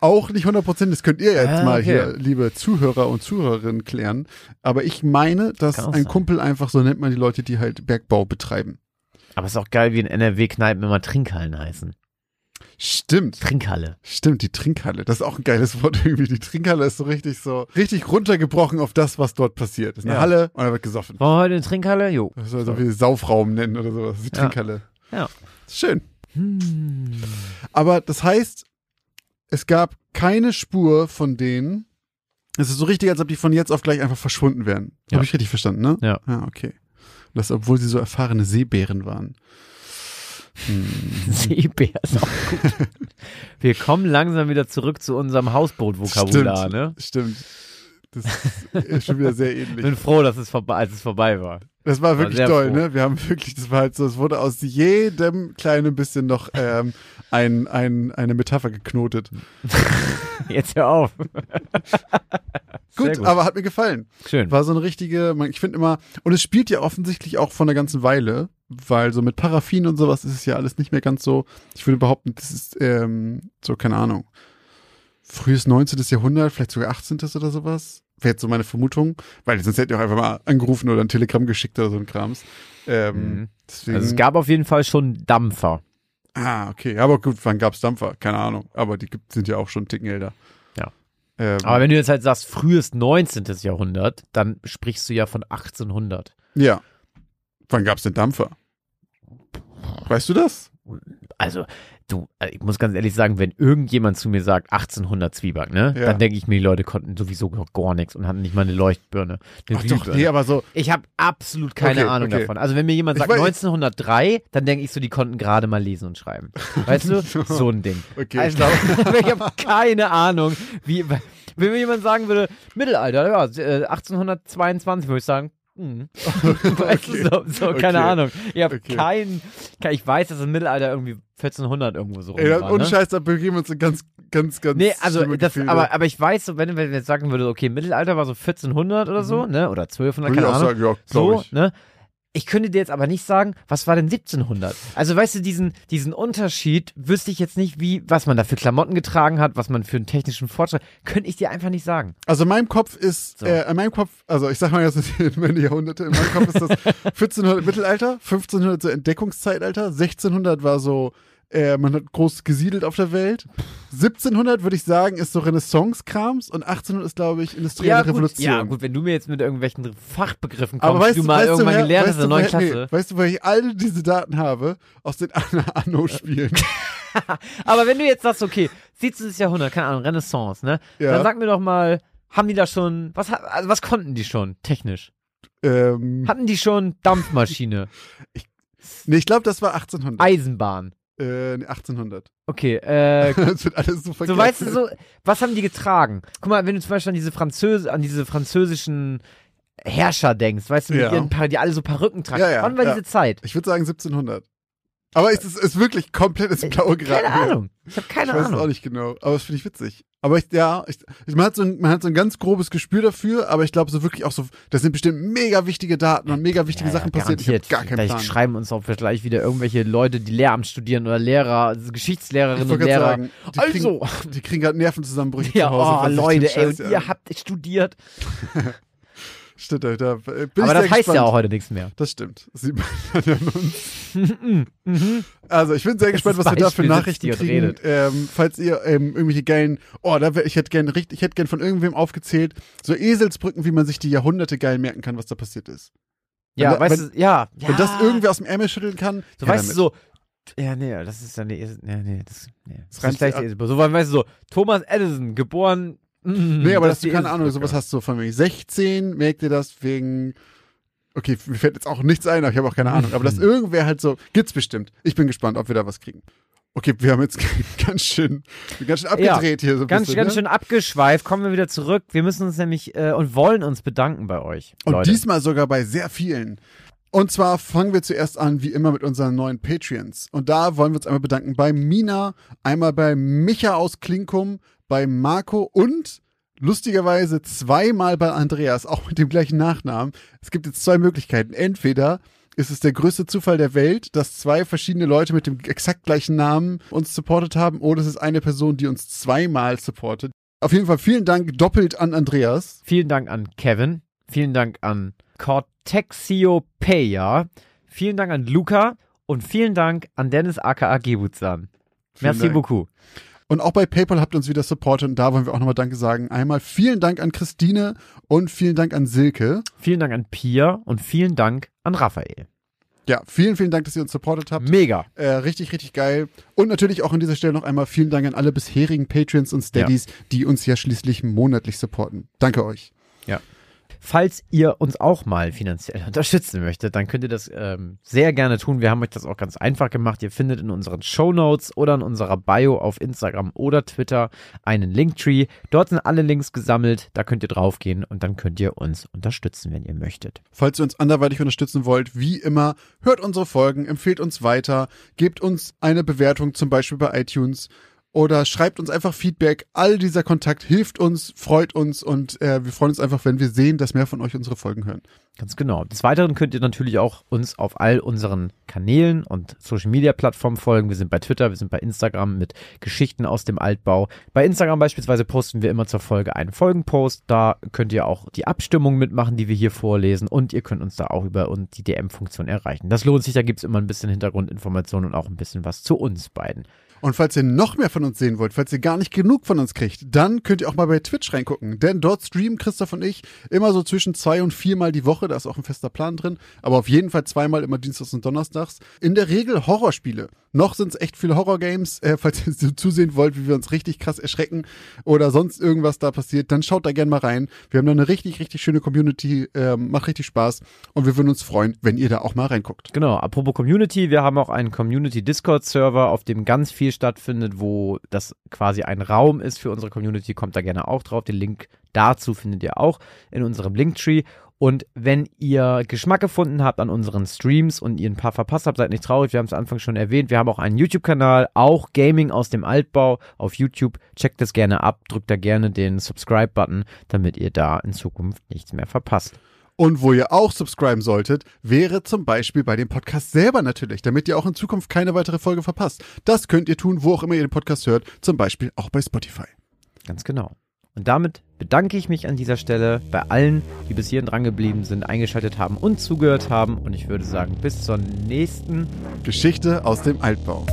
auch nicht hundert Prozent, das könnt ihr jetzt Ah, mal okay. hier, liebe Zuhörer und Zuhörerinnen, klären. Aber ich meine, dass Kann auch ein sein. Kumpel einfach, so nennt man die Leute, die halt Bergbau betreiben. Aber es ist auch geil, wie in N R W-Kneipen immer Trinkhallen heißen. Stimmt. Trinkhalle. Stimmt, die Trinkhalle. Das ist auch ein geiles Wort irgendwie. Die Trinkhalle ist so richtig so, richtig runtergebrochen auf das, was dort passiert. Das ist eine Ja. Halle und da wird gesoffen. Wollen wir heute eine Trinkhalle? Jo. Das soll so wie Saufraum nennen oder sowas. Die Ja. Trinkhalle. Ja. Schön. Hm. Aber das heißt, es gab keine Spur von denen. Es ist so richtig, als ob die von jetzt auf gleich einfach verschwunden wären. Ja. Habe ich richtig verstanden, ne? Ja. Ja, okay. Und das, obwohl sie so erfahrene Seebären waren. Hm. Seebär ist auch gut. Wir kommen langsam wieder zurück zu unserem Hausboot-Vokabular, Stimmt. ne? Stimmt. Das ist schon wieder sehr Ich ähnlich. bin froh, dass es vorbei, als es vorbei war. Das war wirklich sehr toll, froh. ne? Wir haben wirklich, das war halt so, es wurde aus jedem kleinen bisschen noch ähm, ein, ein, eine Metapher geknotet. Jetzt hör auf. Sehr Gut, gut. aber hat mir gefallen. Schön. War so eine richtige, man- ich finde immer, und es spielt ja offensichtlich auch von einer ganzen Weile, weil so mit Paraffin und sowas ist es ja alles nicht mehr ganz so, ich würde behaupten, das ist ähm, so, keine Ahnung, frühes neunzehntes. Jahrhundert, vielleicht sogar achtzehntes oder sowas. Wäre jetzt so meine Vermutung, weil sonst hätte ihr auch einfach mal angerufen oder ein Telegramm geschickt oder so ein Krams. Ähm, Mhm. deswegen, Also es gab auf jeden Fall schon Dampfer. ah, okay, aber gut, wann gab's Dampfer? Keine Ahnung, aber die gibt, sind ja auch schon einen Ticken älter. Ja. Ähm, Aber wenn du jetzt halt sagst, frühes neunzehntes. Jahrhundert, dann sprichst du ja von achtzehnhundert. ja. Wann gab's denn Dampfer? Weißt du das? Also, du, ich muss ganz ehrlich sagen, wenn irgendjemand zu mir sagt achtzehnhundert Zwieback, ne, Ja. dann denke ich mir, die Leute konnten sowieso gar nichts und hatten nicht mal eine Leuchtbirne. Eine Ach doch, Glühbirne. nee, aber so, Ich habe absolut keine Okay, Ahnung okay. davon. Also wenn mir jemand Ich sagt weiß- neunzehnhundertdrei, dann denke ich so, die konnten gerade mal lesen und schreiben. Weißt du? So ein Ding. okay, Also, ich habe keine Ahnung, wie, wenn mir jemand sagen würde, Mittelalter, ja, äh, achtzehnhundertzweiundzwanzig, würde ich sagen, hm. Weißt du, so, so Okay. keine Ahnung. Ich habe Okay. kein, kein, ich weiß, dass im Mittelalter irgendwie vierzehnhundert irgendwo so rum ey, war, ohne ne? Scheiß, da begeben wir uns in ganz, ganz, ganz Nee, also schlimme das, Gefilde. aber, aber ich weiß so, wenn, wenn ich jetzt sagen würde, okay, Mittelalter war so vierzehnhundert oder so, ne, oder zwölfhundert, Mhm. Würde keine ich auch Ahnung. sagen, ja, So, glaub ich. ne? Ich könnte dir jetzt aber nicht sagen, was war denn siebzehnhundert? Also weißt du, diesen, diesen Unterschied wüsste ich jetzt nicht, wie, was man da für Klamotten getragen hat, was man für einen technischen Fortschritt, könnte ich dir einfach nicht sagen. Also in meinem Kopf ist, So. äh, in meinem Kopf, also ich sag mal jetzt in meine Jahrhunderte, in meinem Kopf ist das vierzehnhundert Mittelalter, fünfzehnhundert so Entdeckungszeitalter, sechzehnhundert war so, äh, man hat groß gesiedelt auf der Welt. siebzehnhundert würde ich sagen, ist so Renaissance-Krams und achtzehnhundert ist, glaube ich, industrielle gut, Revolution. ja, gut, wenn du mir jetzt mit irgendwelchen Fachbegriffen Aber kommst, weißt die du, du mal weißt irgendwann du, woher- gelernt weißt hast in du, der neunten woher- Klasse. Nee, weißt du, weil ich alle diese Daten habe? Aus den Anno-Spielen. Aber wenn du jetzt sagst, okay, siebzehntes. Jahrhundert, keine Ahnung, Renaissance, ne? Ja. Dann sag mir doch mal, haben die da schon, was, ha- also was konnten die schon, technisch? ähm, Hatten die schon Dampfmaschine, nee, ich glaube, das war achtzehnhundert. Eisenbahn? Äh, nee, achtzehnhundert. Okay, äh, Das wird alles so verkehrt. so weißt du so, was haben die getragen? Guck mal, wenn du zum Beispiel an diese Französ an diese französischen Herrscher denkst, weißt du, mit Ja. ihren Par die alle so Perücken tragen. Ja, ja, Wann war ja. diese Zeit? Ich würde sagen siebzehnhundert. Aber es ist, ist wirklich komplett ins Blaue geraten. Keine hier. Ahnung. Ich habe keine ich weiß Ahnung. es auch nicht genau, aber das finde ich witzig. Aber ich, ja, ich, ich, man, hat so ein, man hat so ein ganz grobes Gespür dafür, aber ich glaube so wirklich auch so, das sind bestimmt mega wichtige Daten und mega wichtige Ja, ja, Sachen passiert. Ich garantiert. habe gar keinen Gleich Plan. schreiben uns auch vielleicht wieder irgendwelche Leute, die Lehramt studieren oder Lehrer, also Ich Geschichtslehrerinnen und wollte Lehrer. gerade sagen, die kriegen, Also, die kriegen gerade Nervenzusammenbrüche ja, zu Hause. oh, von sich Leute, den ey, und Scheiß, ihr habt studiert. Stimmt, da, da bin ich Aber sehr das heißt gespannt. ja auch heute nichts mehr. Das stimmt. Das sieht man an uns. Also ich bin sehr gespannt, was Das wir da für Beispiel Nachrichten sitzt hier kriegen. und Ähm, falls ihr ähm, irgendwelche geilen, oh, da wär, ich hätte gern richtig, ich hätte gern von irgendwem aufgezählt, so Eselsbrücken, wie man sich die Jahrhunderte geil merken kann, was da passiert ist. Ja, Wenn- weißt wenn- du, ja. ja. Wenn das irgendwer aus dem Ärmel schütteln kann, So, her weißt du, damit. so, ja, nee, das ist ja, nee, ist- nee, nee, das, nee, das ist reimt vielleicht sich die Eselsbrücke. So, weißt du, so, Thomas Edison, geboren, mm, Nee, aber das dass du ist die keine Ahnung, Eselsbrücke. sowas hast du von mir. sechzehn, merkt ihr das wegen, okay, mir fällt jetzt auch nichts ein, aber ich habe auch keine Ahnung. Aber dass irgendwer halt so, gibt's bestimmt. Ich bin gespannt, ob wir da was kriegen. Okay, wir haben jetzt ganz schön, ganz schön abgedreht hier so ein Ganz, bisschen. ganz ne? schön abgeschweift, kommen wir wieder zurück. Wir müssen uns nämlich äh, und wollen uns bedanken bei euch. Und Leute. diesmal sogar bei sehr vielen. Und zwar fangen wir zuerst an, wie immer, mit unseren neuen Patreons. Und da wollen wir uns einmal bedanken bei Mina, einmal bei Micha aus Klinkum, bei Marco und lustigerweise zweimal bei Andreas, auch mit dem gleichen Nachnamen. Es gibt jetzt zwei Möglichkeiten. Entweder ist es der größte Zufall der Welt, dass zwei verschiedene Leute mit dem exakt gleichen Namen uns supportet haben, oder es ist eine Person, die uns zweimal supportet. Auf jeden Fall vielen Dank doppelt an Andreas. Vielen Dank an Kevin. Vielen Dank an Cortexiopeia. Vielen Dank an Luca. Und vielen Dank an Dennis aka Gebutsan. Merci Dank. beaucoup. Und auch bei PayPal habt ihr uns wieder supportet und da wollen wir auch nochmal Danke sagen. Einmal vielen Dank an Christine und vielen Dank an Silke. Vielen Dank an Pia und vielen Dank an Raphael. Ja, vielen, vielen Dank, dass ihr uns supportet habt. Mega. Äh, richtig, richtig geil. Und natürlich auch an dieser Stelle noch einmal vielen Dank an alle bisherigen Patreons und Steadies, ja. die uns ja schließlich monatlich supporten. Danke euch. Ja. Falls ihr uns auch mal finanziell unterstützen möchtet, dann könnt ihr das ähm, sehr gerne tun. Wir haben euch das auch ganz einfach gemacht. Ihr findet in unseren Shownotes oder in unserer Bio auf Instagram oder Twitter einen Linktree. Dort sind alle Links gesammelt. Da könnt ihr draufgehen und dann könnt ihr uns unterstützen, wenn ihr möchtet. Falls ihr uns anderweitig unterstützen wollt, wie immer, hört unsere Folgen, empfehlt uns weiter, gebt uns eine Bewertung, zum Beispiel bei iTunes. Oder schreibt uns einfach Feedback. All dieser Kontakt hilft uns, freut uns und äh, wir freuen uns einfach, wenn wir sehen, dass mehr von euch unsere Folgen hören. Ganz genau. Des Weiteren könnt ihr natürlich auch uns auf all unseren Kanälen und Social-Media-Plattformen folgen. Wir sind bei Twitter, wir sind bei Instagram mit Geschichten aus dem Altbau. Bei Instagram beispielsweise posten wir immer zur Folge einen Folgenpost. Da könnt ihr auch die Abstimmung mitmachen, die wir hier vorlesen und ihr könnt uns da auch über und die D M-Funktion erreichen. Das lohnt sich, da gibt es immer ein bisschen Hintergrundinformationen und auch ein bisschen was zu uns beiden. Und falls ihr noch mehr von uns sehen wollt, falls ihr gar nicht genug von uns kriegt, dann könnt ihr auch mal bei Twitch reingucken. Denn dort streamen Christoph und ich immer so zwischen zwei und viermal die Woche. Da ist auch ein fester Plan drin. Aber auf jeden Fall zweimal immer Dienstags und Donnerstags. In der Regel Horrorspiele. Noch sind es echt viele Horrorgames. Äh, falls ihr so zusehen wollt, wie wir uns richtig krass erschrecken oder sonst irgendwas da passiert, dann schaut da gerne mal rein. Wir haben da eine richtig, richtig schöne Community. Äh, macht richtig Spaß. Und wir würden uns freuen, wenn ihr da auch mal reinguckt. Genau, apropos Community. Wir haben auch einen Community-Discord-Server, auf dem ganz viel stattfindet, wo das quasi ein Raum ist für unsere Community, kommt da gerne auch drauf. Den Link dazu findet ihr auch in unserem Linktree. Und wenn ihr Geschmack gefunden habt an unseren Streams und ihr ein paar verpasst habt, seid nicht traurig, wir haben es am Anfang schon erwähnt. Wir haben auch einen YouTube-Kanal, auch Gaming aus dem Altbau auf YouTube. Checkt das gerne ab, drückt da gerne den Subscribe-Button, damit ihr da in Zukunft nichts mehr verpasst. Und wo ihr auch subscriben solltet, wäre zum Beispiel bei dem Podcast selber natürlich, damit ihr auch in Zukunft keine weitere Folge verpasst. Das könnt ihr tun, wo auch immer ihr den Podcast hört, zum Beispiel auch bei Spotify. Ganz genau. Und damit bedanke ich mich an dieser Stelle bei allen, die bis hierhin drangeblieben sind, eingeschaltet haben und zugehört haben. Und ich würde sagen, bis zur nächsten Geschichte aus dem Altbau.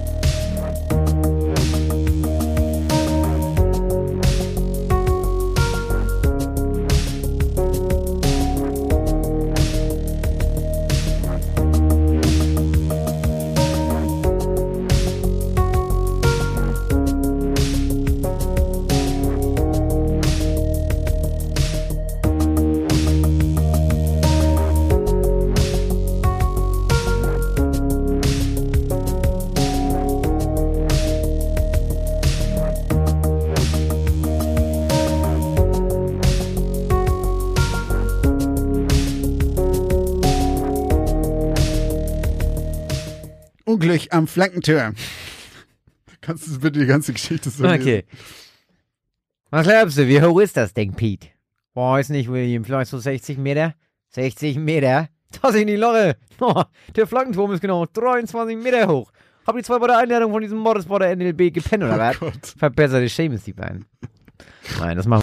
Unglück am Flankentürm. Kannst du bitte die ganze Geschichte so lesen? Okay. Was glaubst du, wie hoch ist das Ding, Pete? Weiß nicht, William, vielleicht so sechzig Meter? sechzig Meter? Das ist nicht lange. Oh, der Flankenturm ist genau dreiundzwanzig Meter hoch. Habt ihr zwei bei der Einladung von diesem Mordes bei der N L B gepennt, oder was? Oh Gott. Verbesserte Seamus die beiden. Nein, das machen